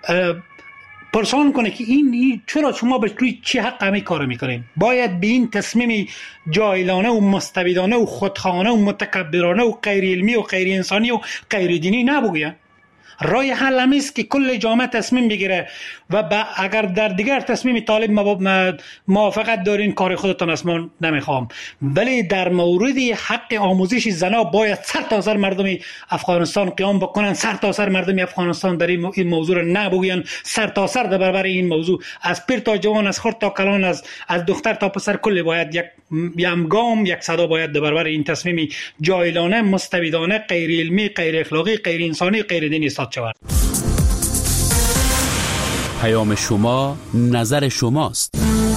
پرسان کنه که این, این چرا شما به روی چی حق همه کار میکنین؟ باید به این تصمیم جاهلانه و مستبدانه و خودخواهانه و متکبرانه و غیر علمی و غیر انسانی و غیر دینی نبگوین. راه حل هم است که کل جامعه تصمیم بگیره و اگر در دیگر تصمیم طالب موافقت دارین کار خودتان است، من نمیخوام، ولی در مورد حق آموزش زنا باید سر تا سر مردم افغانستان قیام بکنن، سر تا سر مردم افغانستان در این موضوع رو نبگوین، سر تا سر در برابر این موضوع، از پیر تا جوان، از خرد تا کلان، از از دختر تا پسر، کل باید یک یمگام یک صدا باید در برابر این تصمیم جاهلانه، مستبدانه، غیر علمی، غیر اخلاقی، غیر انسانی، غیر دینی صادر شود.
پیام شما، نظر شماست.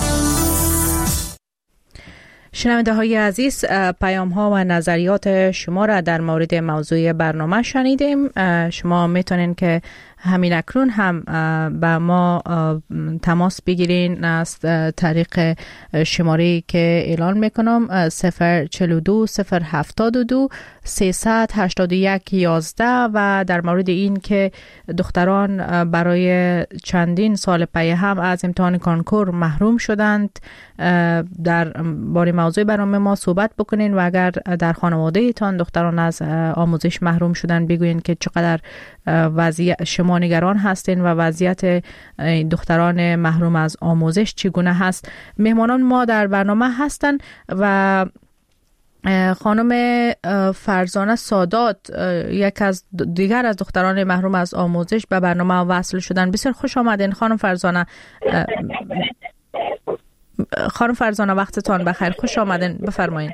شنونده های عزیز، پیام ها و نظریات شما را در مورد موضوع برنامه شنیدیم. شما میتونین که همین اکنون هم با ما تماس بگیرین از طریق شماره که اعلان میکنم صفر چهل و دو صفر هفتاد و دو سیصد هشتاد و یک یازده و در مورد این که دختران برای چندین سال پی هم از امتحان کنکور محروم شدند، در باره موضوع برنامه ما صحبت بکنین و اگر در خانواده تان دختران از آموزش محروم شدن بگوین که چقدر وضعیت شما نگران هستین و وضعیت دختران محروم از آموزش چگونه هست. مهمانان ما در برنامه هستن و خانم فرزانه سادات یک از دیگر از دختران محروم از آموزش به برنامه وصل شدن. بسیار خوش آمدین خانم فرزانه. خانم فرزانه وقتتان بخیر، خوش آمدین، بفرمایید.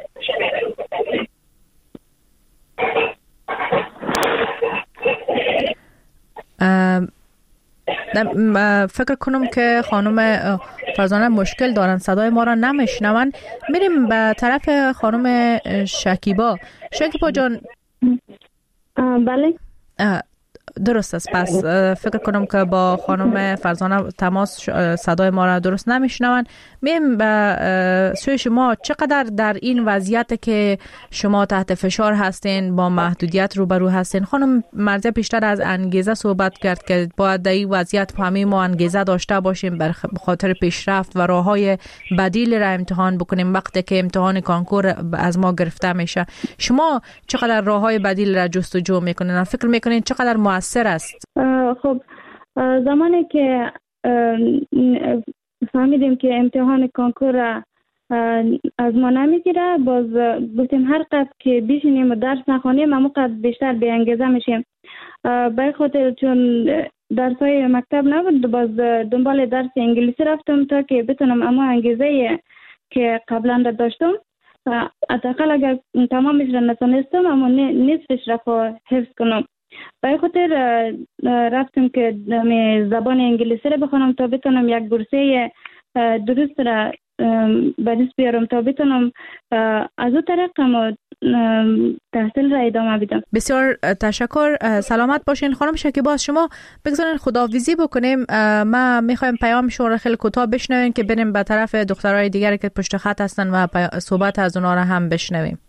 فکر کنم که خانم فرزانه مشکل دارن، صدای ما را نمیشنون. میریم به طرف خانم شکیبا. شکیبا جان.
بله
درست است. پس فکر کنم که با خانم فرزانه تماس صدای ما را درست نمیشنون. میم به سوی شما، چقدر در این وضعیت که شما تحت فشار هستین، با محدودیت روبرو هستین؟ خانم مرزی پیشتر از انگیزه صحبت کرد که باید در این وضعیت همه ما انگیزه داشته باشیم به خاطر پیشرفت و راههای بدیل را امتحان بکنیم وقتی که امتحان کنکور از ما گرفته میشه. شما چقدر راههای بدیل را جستجو میکنین؟ فکر میکنین چقدر مؤثر است؟
خب زمانی که فهمیدیم که امتحان کنکور از ما نمیگیره. باز گفتیم هر قد که بشینیم و درس نخوانیم همون قد بیشتر به انگیزه میشیم. به خاطر چون درسای مکتب نبود باز دنبال درس انگلیسی رفتم تا که بتونم اما انگیزه که قبلا داشتم حداقل اگر تمامش را نتونستم اما نصفش را حفظ کنم. به خاطر رفتم که زبان انگلیسی را بخونم تا بتونم یک بورسیه درست را به دست بیارم تا بتونم از اون طریق تحصیل را ادامه بدم.
بسیار تشکر. سلامت باشین خانم شکیبا. شما بگذارین خداحافظی بکنیم. ما میخوایم پیام شما را خیلی کوتاه بشنویم که بریم به طرف دخترای دیگری که پشت خط هستن و صحبت از اونا را هم بشنویم.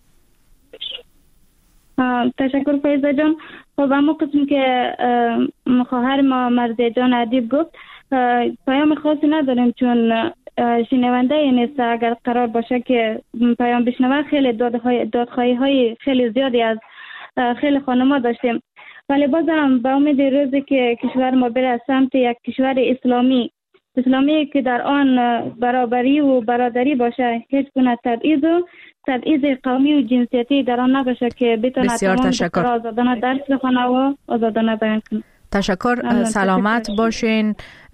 تشکر فیضا جان. خب اما قسم که خواهر ما مرزی جان ادیب گفت پیام خاصی نداریم چون شنونده نیست. اگر قرار باشه که پیام بشنوه خیلی دادخواهی دادخواهی های خیلی زیادی از خیلی خانم‌ها داشتیم، ولی بازم به امید روزی که کشور ما بره سمت یک کشور اسلامی اسلامی که در آن برابری و برادری باشه، هیچ گونه تبعیض و تبعیض قومی و جنسیتی در آن نباشه که بتونه تمام دخترها آزادانه درس بخونه و آزادانه بیان کنه.
تشکر. سلامت باشین.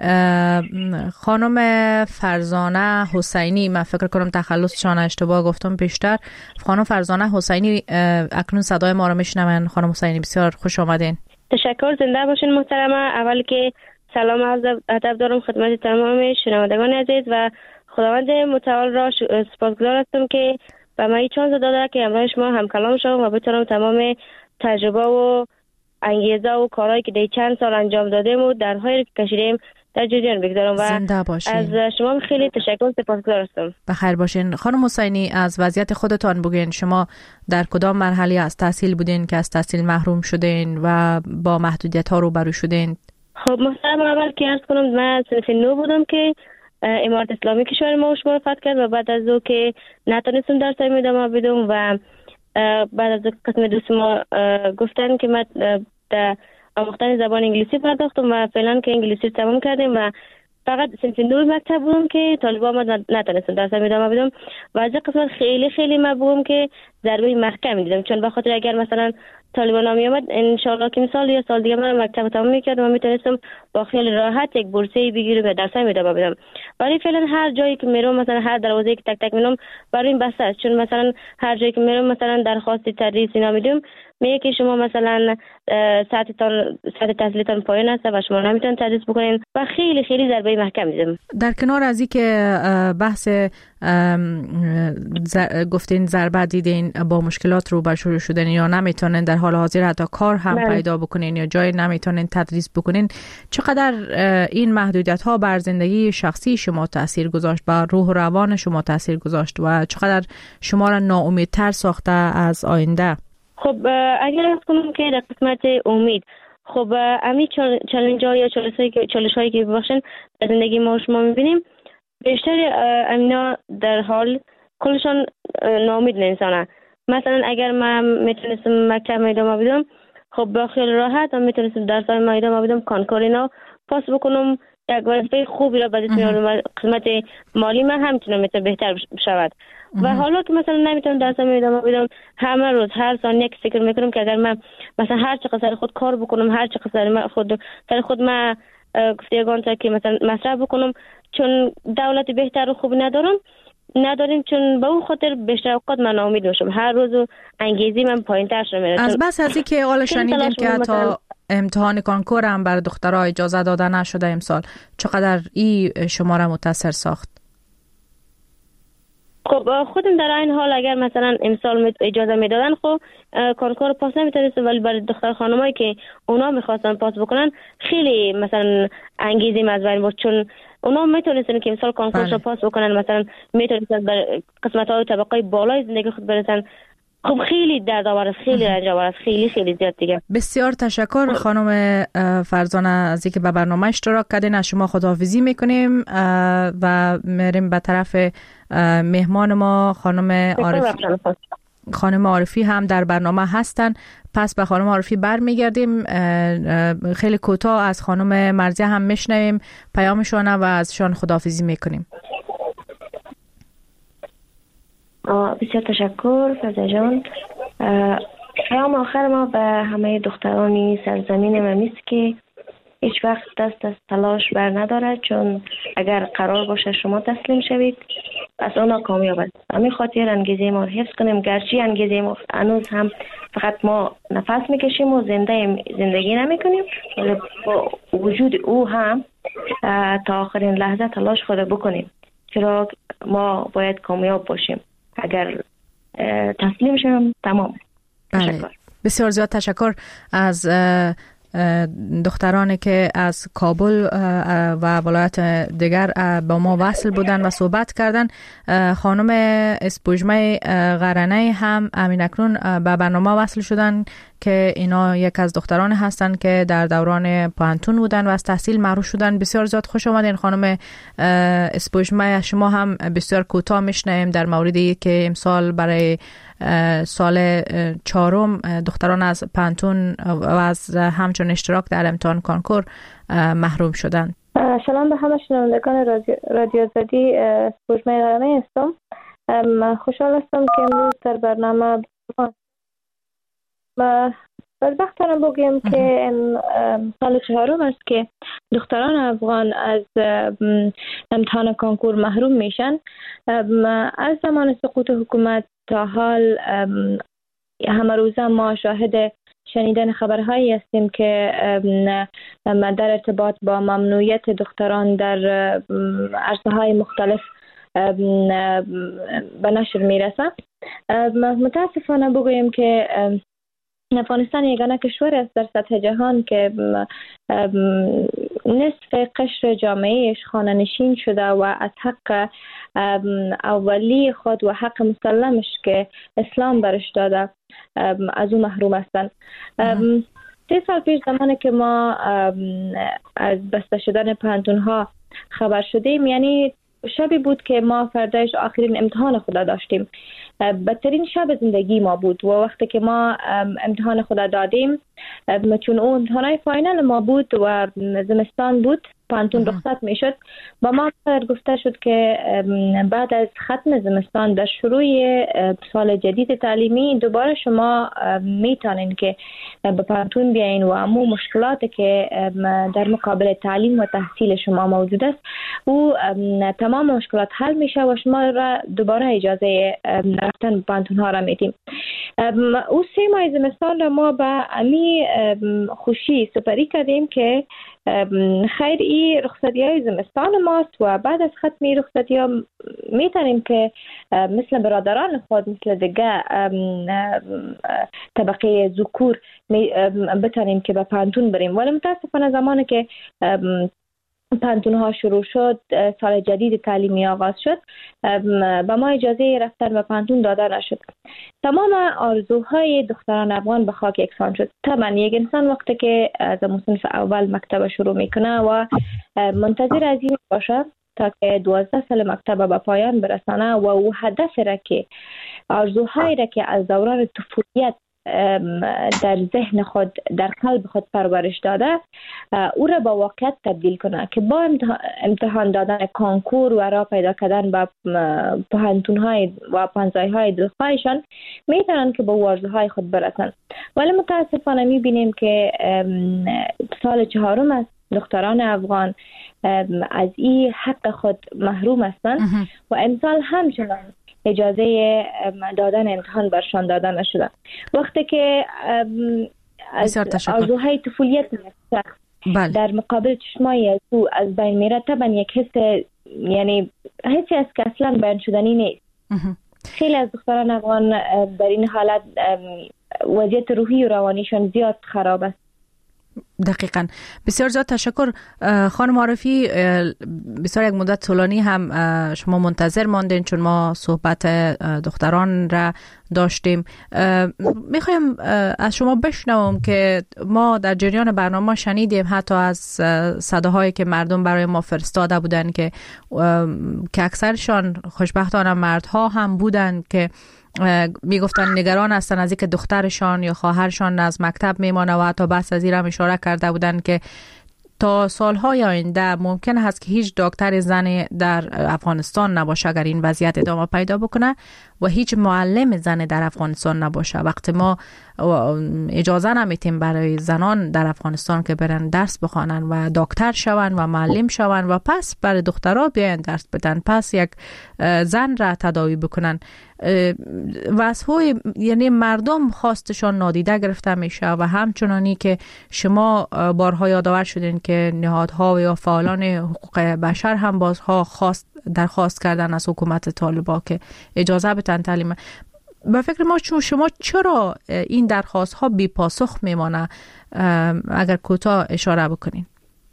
خانم فرزانه حسینی، من فکر کنم تخلصشان اشتباه گفتم پیشتر. خانم فرزانه حسینی اکنون صدای ما رو میشنون. خانم حسینی بسیار خوش آمدین.
تشکر. زنده باشین محترمه. اول که سلام عرض ادب دارم خدمت تمام شنوندگان عزیز و خداوند متعال را سپاسگزار هستم که به من چانس داده که امروز شما هم کلام شوم و بتونم تمام تجربه و انگیزه و کارهایی که در چند سال انجام دادیم و درهایی که کشیدیم در جریان بگذارم. و از شما خیلی تشکر سپاسگزار هستم.
بخیر باشین. خانم حسینی از وضعیت خودتان بگین. شما در کدام مرحله از تحصیل بودین که از تحصیل محروم شدین و با محدودیت ها روبرو شدین؟
خب محترم، اول که عرض کنم من صنف نو بودم که امارت اسلامی کشور ما شما فتح کرد و بعد از او که نتونستم درس ادامه بدم و بعد از قسم دوست ما گفتن که من در آموختن زبان انگلیسی پرداختم و فعلا که انگلیسی تمام کردیم و فقط صنف نو مکتب بودم که طالبان ما نتونستم درس ادامه بدم و از قسمت خیلی خیلی من بودم که ضربه محکم دیدم، چون به خاطر اگر مثلا طالبان ها می آمد ان شاء الله که سال یا سال دیگه من مکتب تمام میکردم و میتونستم با خیلی راحت یک بورسیه بگیرم و درسام ادامه بدم. ولی فعلا هر جایی که میرم، مثلا هر دروازه‌ای که تک تک میرم برای این بسته است، چون مثلا هر جایی که میرم مثلا درخواست تدریس اینا میدم میگه که شما مثلا ساعتتان ساعت تحصیلتان پایین است و شما نمیتونید تدریس بکنین و خیلی خیلی ضربه محکم دیدم.
در کنار از این که بحث زر... گفتین ضربه دیدین، با مشکلات روبرو شدن یا نمیتونین در حال حاضر حتی کار هم بله. پیدا بکنین یا جای نمیتونین تدریس بکنین، چقدر این محدودیت ها بر زندگی شخصی شما تاثیر گذاشت، بر روح و روان شما تاثیر گذاشت و چقدر شما را ناامیدتر ساخته از آینده؟
خب اگر از کنم که در قسمت امید، خب امی چالنج ها یا چالش هایی که باشن در زندگی ما شما میبینیم بیشتر امینا در حال کلشان ناامید انسانه. مثلا اگر من میتونستم مکتب ادامه بدم، خب با خیال راحت من میتونستم درس های ما ادامه بدم، کانکور اینا پاس بکنم، یک وظیفه خوبی را به دست میارم، قسمت مالی من هم میتونه میتونه بهتر شود. و حالا که مثلا نمیتونم درسم ادامه بدم، همه روز هر ثانیه که فکر میکنم که اگر من مثلا هر چقدر سر خود کار بکنم، هر چقدر سر من خود سر خود من گفتگان تا که مثلا مصرف بکنم، چون دولت بهتر و خوب ندارم نداریم، چون به اون خاطر بیشتر اوقات من ناامید میشم، هر روز انگیزی من پایین‌تر شده میره.
از بس از اینکه اول شنیدیم که حتی امتحان کنکور هم برای دخترها اجازه داده نشده امسال، چقدر این شما را متاثر ساخت؟
خب خودم در این حال اگر مثلا امسال اجازه میدادن خب کنکور پاس نمیتونستم، ولی برای دختر خانمایی که اونا میخواستن پاس بکنن خیلی مثلا انگیزی از بین بود، چون اونا میتونستن که امسال کنکورش رو پاس بکنن، مثلا میتونستن بر قسمت های طبقه بالای زندگی خود برسن. خب خیلی دردآور است، خیلی رنج‌آور است، خیلی خیلی زیاد دیگه.
بسیار تشکر خانم فرزانه از اینکه به برنامه اشتراک کردین. از شما خداحافظی میکنیم و میریم به طرف مهمان ما خانم عارفی. خانم عارفی هم در برنامه هستن، پس به خانم عارفی برمیگردیم. خیلی کوتاه از خانم مرزیه هم میشنویم پیامشون و ازشان خداحافظی میکنیم.
بسیار تشکر فضا جان. پیام آخر ما به همه دخترانی سرزمین ما میست که هیچ وقت دست از تلاش بر ندارد، چون اگر قرار باشه شما تسلیم شوید پس اونا کامیاب است. همین خاطر انگیزه ما حفظ کنیم، گرچه انگیزه ما هنوز هم فقط ما نفس میکشیم و زنده زندگی نمی کنیم، ولی با وجود او هم تا آخرین لحظه تلاش خود بکنیم، چرا ما باید کامیاب باشیم. اگر تسلیم شویم تمام.
تشکر. بسیار زیاد تشکر از دخترانی که از کابل و ولایت دیگر با ما وصل بودن و صحبت کردن. خانم اسپوجمه غرنه هم امین اکنون به برنامه وصل شدن که اینا یک از دختران هستند که در دوران پانتون بودن و از تحصیل محروم شدن. بسیار زیاد خوش آمدین خانم اسپوجمه. شما هم بسیار کوتاه میشنویم در موردی که امسال برای سال چهارم دختران از پانتون و از همچون اشتراک در امتحان کنکور محروم شدند.
سلام به همه شنوندگان رادیو آزادی. اسپوجمه غرنه هستم. خوشحال هستم که امروز در برنامه و بدبختانه بگیم که این سال چهارم است که دختران افغان از امتحان کنکور محروم میشن. از زمان سقوط حکومت تا حال همه روزه ما شاهد شنیدن خبرهایی هستیم که در ارتباط با ممنوعیت دختران در عرصه‌های مختلف به نشر میرسه. متاسفانه بگویم که افغانستان یگانه کشور است در سطح جهان که نصف قشر جامعهش خانه نشین شده و از حق اولی خود و حق مسلمش که اسلام برش داده از او محروم هستند. سه سال پیش زمانی که ما از بسته شدن پانتون ها خبر شدیم، یعنی شبی بود که ما فردایش آخرین امتحان خود داشتیم. بدترین شب زندگی ما بود و وقتی که ما امتحان خود دادیم، چون اون امتحانای فاینال ما بود و زمستان بود، پانتون رخصت می شد، با ما گفته شد که بعد از ختم زمستان در شروع سال جدید تعلیمی دوباره شما می توانین که به پانتون بیاین و امو مشکلاتی که در مقابل تعلیم و تحصیل شما موجود است و تمام مشکلات حل می شه و شما را دوباره اجازه رفتن به پانتون ها را میدیم. او سه ماه زمستان را ما به امی خوشی سپری کردیم که خیر ای رخصتی های زمستان ماست و بعد از ختم رخصتی ها میتونیم که مثل برادران خود، مثل دیگه طبقه ذکور بتونیم که به پانتون بریم. ولی متاسفانه زمانی که پانتون ها شروع شد، سال جدید تعلیمی آغاز شد، به ما اجازه رفتن به پانتون داده نشد. تمام آرزوهای دختران افغان به خاک یکسان شد. طبعا یک انسان وقتی که از صنف اول مکتب شروع میکنه و منتظر از این باشه تا که دوازده سال مکتب به پایان برسانه و او هدف را که آرزوهایی را که از دوران طفولیت در ذهن خود، در قلب خود پرورش داده، او را با واقعیت تبدیل کنه که با امتحان دادن کنکور و راه پیدا کردن با پانتون‌های و پانزای‌های دلخواهشان میتونن که با آرزوهای خود برسن. ولی متاسفانه میبینیم که سال چهارم است دختران افغان از این حق خود محروم هستند و امسال همچنان اجازه دادن امتحان برشان داده نشده. وقتی که از آرزوهای طفولیت بله. در مقابل چشمای از او از بین میره، طبعا یک حس، یعنی حسی است که اصلا بیان شدنی نیست. خیلی از دختران افغان در این حالت وضعیت روحی و روانیشان زیاد خراب است.
دقیقاً. بسیار زیاد تشکر خانم عارفی. بسیار یک مدت طولانی هم شما منتظر ماندین چون ما صحبت دختران را داشتیم. میخوایم از شما بشنوم که ما در جریان برنامه شنیدیم حتی از صداهایی که مردم برای ما فرستاده بودن که که اکثرشان خوشبختانه مردها هم بودن که میگفتن نگران هستن از اینکه دخترشان یا خواهرشان از مکتب میمانه و حتی بس از این هم اشاره کرده بودن که تا سالهای آینده ممکن است که هیچ دکتر زن در افغانستان نباشه اگر این وضعیت ادامه پیدا بکنه و هیچ معلم زن در افغانستان نباشه. وقتی ما اجازه نمیتیم برای زنان در افغانستان که برن درس بخوانن و دکتر شون و معلم شون و پس برای دخترها بیاین درس بدن، پس یک زن را تداوی بکنن، واسه یعنی مردم خواستشان نادیده گرفته میشه. و همچنانی که شما بارها یادآور شدین که نهادها یا فعالان حقوق بشر هم بازها خواست درخواست کردن از حکومت طالبان که اجازه بدن تعلیم. به فکر ما شما چرا این درخواست ها بی پاسخ میمانه؟ اگر کوتاه اشاره بکنین.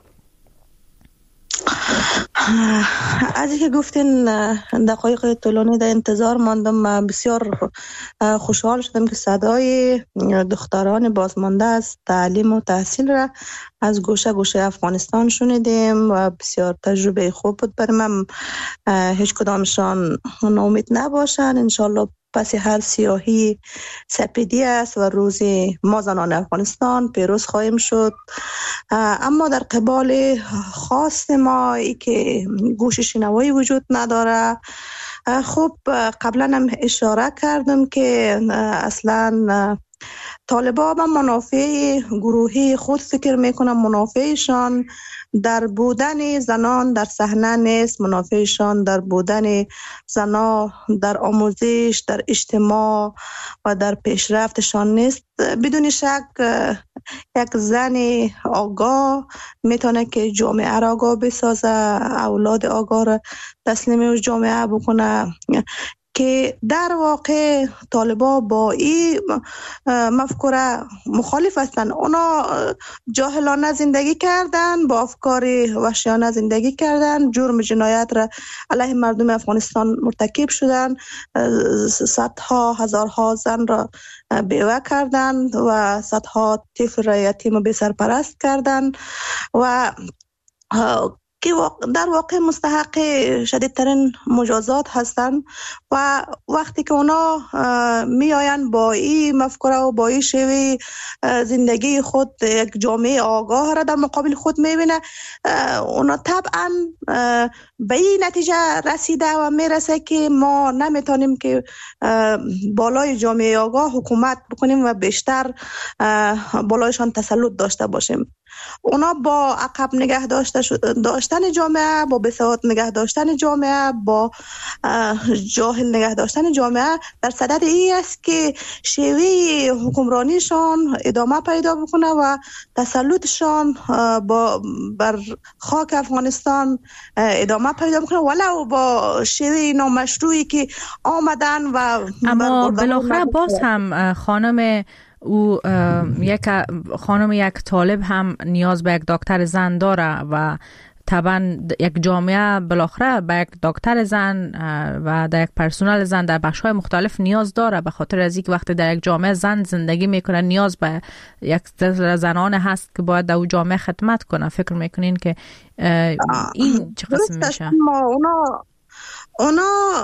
از که گفتین دقایق طولانی در انتظار ماندم، بسیار خوشحال شدم که صدای دختران بازمانده از تعلیم و تحصیل را از گوشه گوشه افغانستان شنیدیم و بسیار تجربه خوب بود برای من. هیچ کدامشان ناامید نباشن، انشالله پس هر سیاهی سپیدی است و روزی ما زنان افغانستان پیروز خواهیم شد. اما در قبال خواست ما ای که گوش شنوایی وجود نداره، خب قبلا هم اشاره کردم که اصلا طالبان به منافع گروهی خود فکر میکنن، منافعشان در بودن زنان در صحنه نیست، منافعشان در بودن زنان در آموزش، در اجتماع و در پیشرفتشان نیست. بدون شک یک زن آگاه میتونه که جامعه را آگاه بسازه، اولاد آگاه را تسلیم جامعه بکنه، که در واقع طالبان با این مفکوره مخالف هستند. اونا جاهلانه زندگی کردن، با افکار وحشیانه زندگی کردن، جرم جنایت را علیه مردم افغانستان مرتکب شدن، صدها هزارها زن را بیوه کردن و صدها طفل را یتیم و بی سرپرست کردن و که در واقع مستحق شدیدترین مجازات هستند. و وقتی که اونا می آین با این مفکوره و با این شیوه زندگی خود یک جامعه آگاه را در مقابل خود می بینه، اونا طبعا به این نتیجه رسیده و می رسه که ما نمیتونیم که بالای جامعه آگاه حکومت بکنیم و بیشتر بالایشان تسلط داشته باشیم. اونا با عقب نگه داشته داشتن جامعه، با بساط نگه داشتن جامعه، با جاهل نگه داشتن جامعه در صدد این است که شیوه حکمرانیشان ادامه پیدا بکنه و تسلطشان با بر خاک افغانستان ادامه پیدا بکنه، ولو با شیوه نامشروعی که آمدن. و
اما بالاخره باز هم خانم او یک خانم یک طالب هم نیاز به یک دکتر زن داره و طبعا یک جامعه بالاخره به یک دکتر زن و در یک پرسنل زن در بخش‌های مختلف نیاز داره، به خاطر از اینکه وقتی در یک جامعه زن زندگی میکنه نیاز به یک زنان هست که باید در اون جامعه خدمت کنه. فکر میکنین که این چه قسم میشه؟
اونا اونا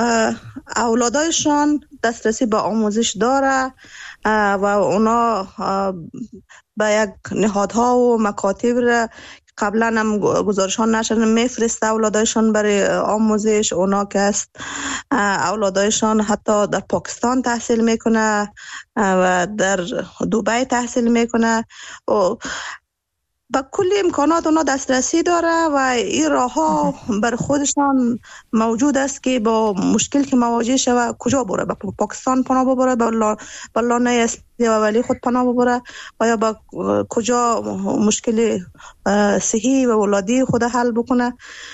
اولادایشان دسترسی به آموزش داره و اونا به یک نهادها و مکاتب را قبلا هم گزارش ها نشده میفرسته اولادایشان برای آموزش. اونا که است اولادایشان حتی در پاکستان تحصیل میکنه و در دبی تحصیل میکنه و با کل امکانات اونا دسترسی داره و این راه ها بر خودشان موجود است که با مشکل که مواجه شوه کجا بره، با پاکستان پناه ببره، با لانه اصلی و ولی خود پناه ببره و یا با کجا مشکل صحی و ولادی خود حل بکنه،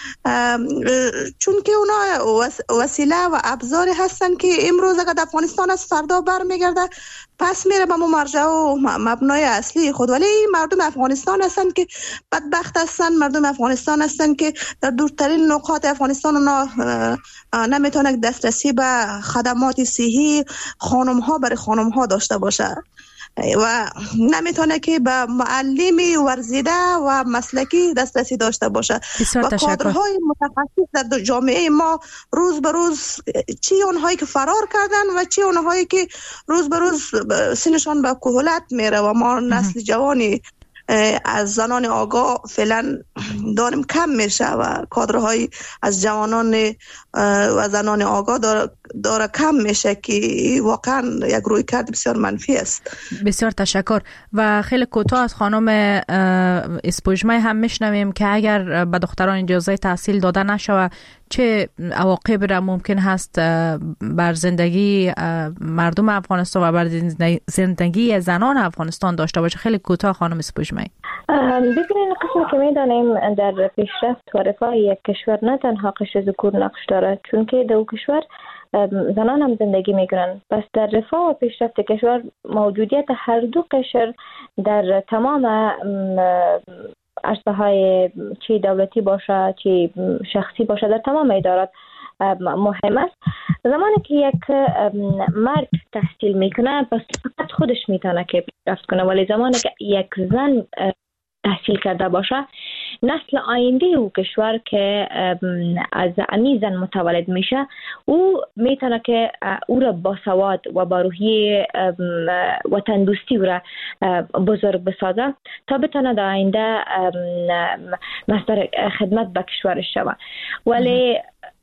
چون که اونا وسیله و ابزاری هستن که امروز اگر در افغانستان از فردا برمیگرده پس میره به مرجع و مبنای اصلی خود. ولی مردم افغانستان هستن که بدبخت هستن، مردم افغانستان هستن که در دورترین نقاط افغانستان اونا نمیتونه دسترسی به خدمات صحی خانم ها برای خانم ها داشته باشه و نمیتونه که به معلمی ورزیده و مسلکی دسترسی داشته باشه و کادرهای متخصص در جامعه ما روز به روز چی اونهایی که فرار کردن و چی اونهایی که روز به روز سنشان به کهولت میره و ما نسل جوانی از زنان آگاه فعلا داریم کم میشه و کادرهای از جوانان و زنان آگاه داره, داره کم میشه که واقعا یک روی کرد بسیار منفی است.
بسیار تشکر. و خیلی کوتاه از خانم اسپوژمه هم میشنویم که اگر به دختران اجازه تحصیل داده نشوه چه عواقب را ممکن هست بر زندگی مردم افغانستان و بر زندگی زنان افغانستان داشته باشه؟ خیلی کوتاه خانم اسپوژمه.
ببینید قسمی که میدانیم در پیشرفت و رفاه یک کشور نه تنها قشر ذکور نقش دارد، چون که در کشور زنان هم زندگی میکنن. پس در رفاه و پیشرفت کشور موجودیت هر دو قشر در تمام عرصه های چی دولتی باشه چی شخصی باشه در تمام ادارات مهم است. زمانی که یک مرد تحصیل میکنه پس فقط خودش میتونه که پیشرفت کنه، ولی زمانی که یک زن تحصیل کرده باشه نسل آینده او کشور که از امی زن متولد میشه او میتونه که او را با سواد و با روحیه وطن دوستی او را بزرگ بسازه تا بتونه در آینده مصدر خدمت به کشورش شود. ولی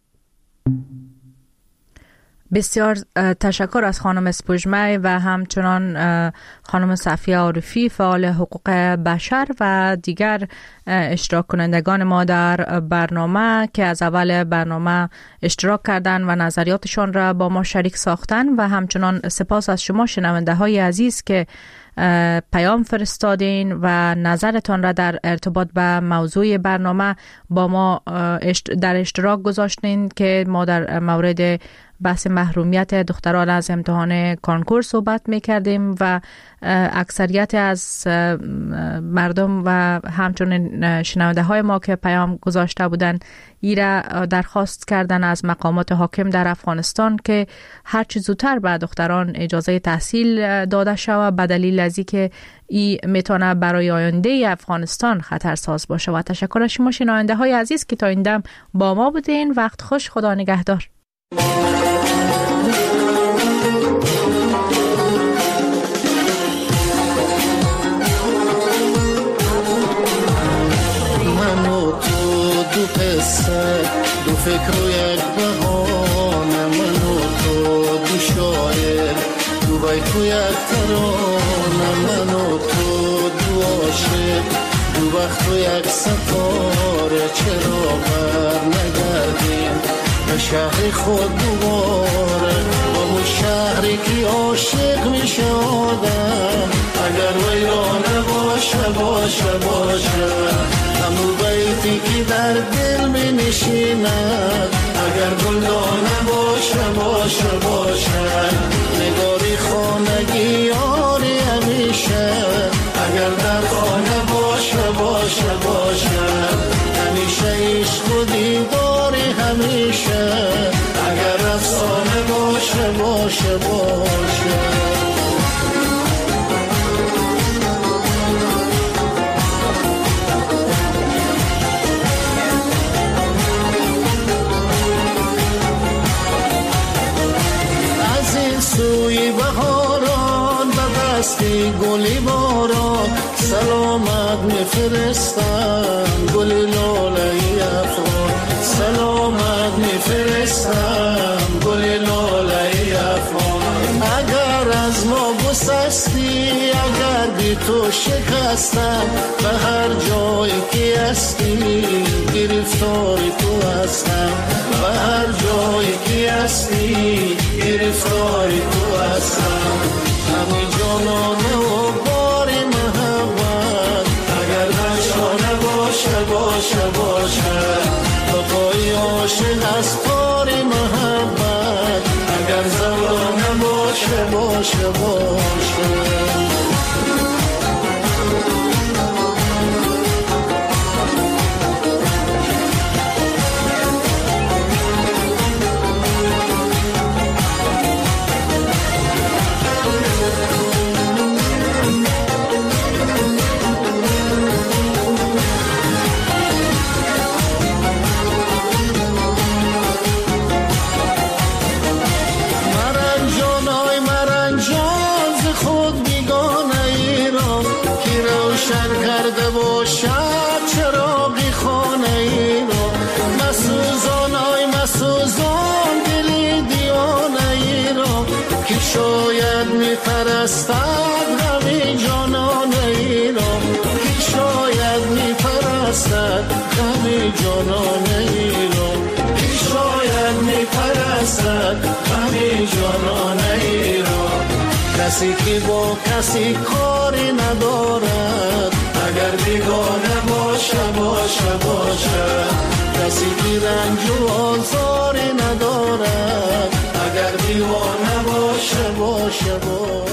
بسیار تشکر از خانم اسپوژمه و همچنان خانم صفیه عارفی فعال حقوق بشر و دیگر اشتراک کنندگان ما در برنامه که از اول برنامه اشتراک کردن و نظریاتشان را با ما شریک ساختن و همچنان سپاس از شما شنونده های عزیز که پیام فرستادین و نظرتان را در ارتباط به موضوع برنامه با ما در اشتراک گذاشتین که ما در مورد بحث محرومیت دختران از امتحان کانکور صحبت می‌کردیم و اکثریت از مردم و همچنین شنونده های ما که پیام گذاشته بودن ایره درخواست کردن از مقامات حاکم در افغانستان که هر چه زودتر به دختران اجازه تحصیل داده شود به دلیل از اینکه ای میتونه برای آینده افغانستان خطرساز باشه. و تشکر از شما شنونده های عزیز که تا این دم با ما بودین. وقت خوش، خدا نگهدار.
دو قصه دو فکر و یک بهانه، من و تو دو شاعر دو بیت و یک ترانه، من و تو دو عاشق دو وقت و یک ستاره، چرا بر نگردیم به شهر خود دوباره، با اون شهری که عاشق می شد اگر ویرانه باشه باشه باشه، همون بیتی که در دل می نشیند اگر گلدانه باشه باشه باشه، نگاری خانگی یاری همیشه اگر در خانه باشه باشه باشه، همیشه عشق و دیداری همیشه اگر افسانه باشه باشه باشه. سوی بهاران به دستی گلی باران، سلامت میفرستم گلی لاله افغان، سلامت میفرستم گلی لاله افغان. اگر از ما گسستی اگر بی تو شکستم، به هر جایی که هستی گرفتاری تو هستم، به هر جایی که هستی گرفتاری تو هستم. همین جانانه و باری محبت اگر نشانه باشه باشه باشه، بقای عاشق از باری محبت اگر زمانه باشه باشه باشه. جانانه ای را که شاید میپرستد همین جانانه ای را. کسی که با کسی کاری ندارد اگر بیگانه باشه باشه باشه. کسی که رنج و آزاری ندارد اگر دیوانه باشه باشه باشه.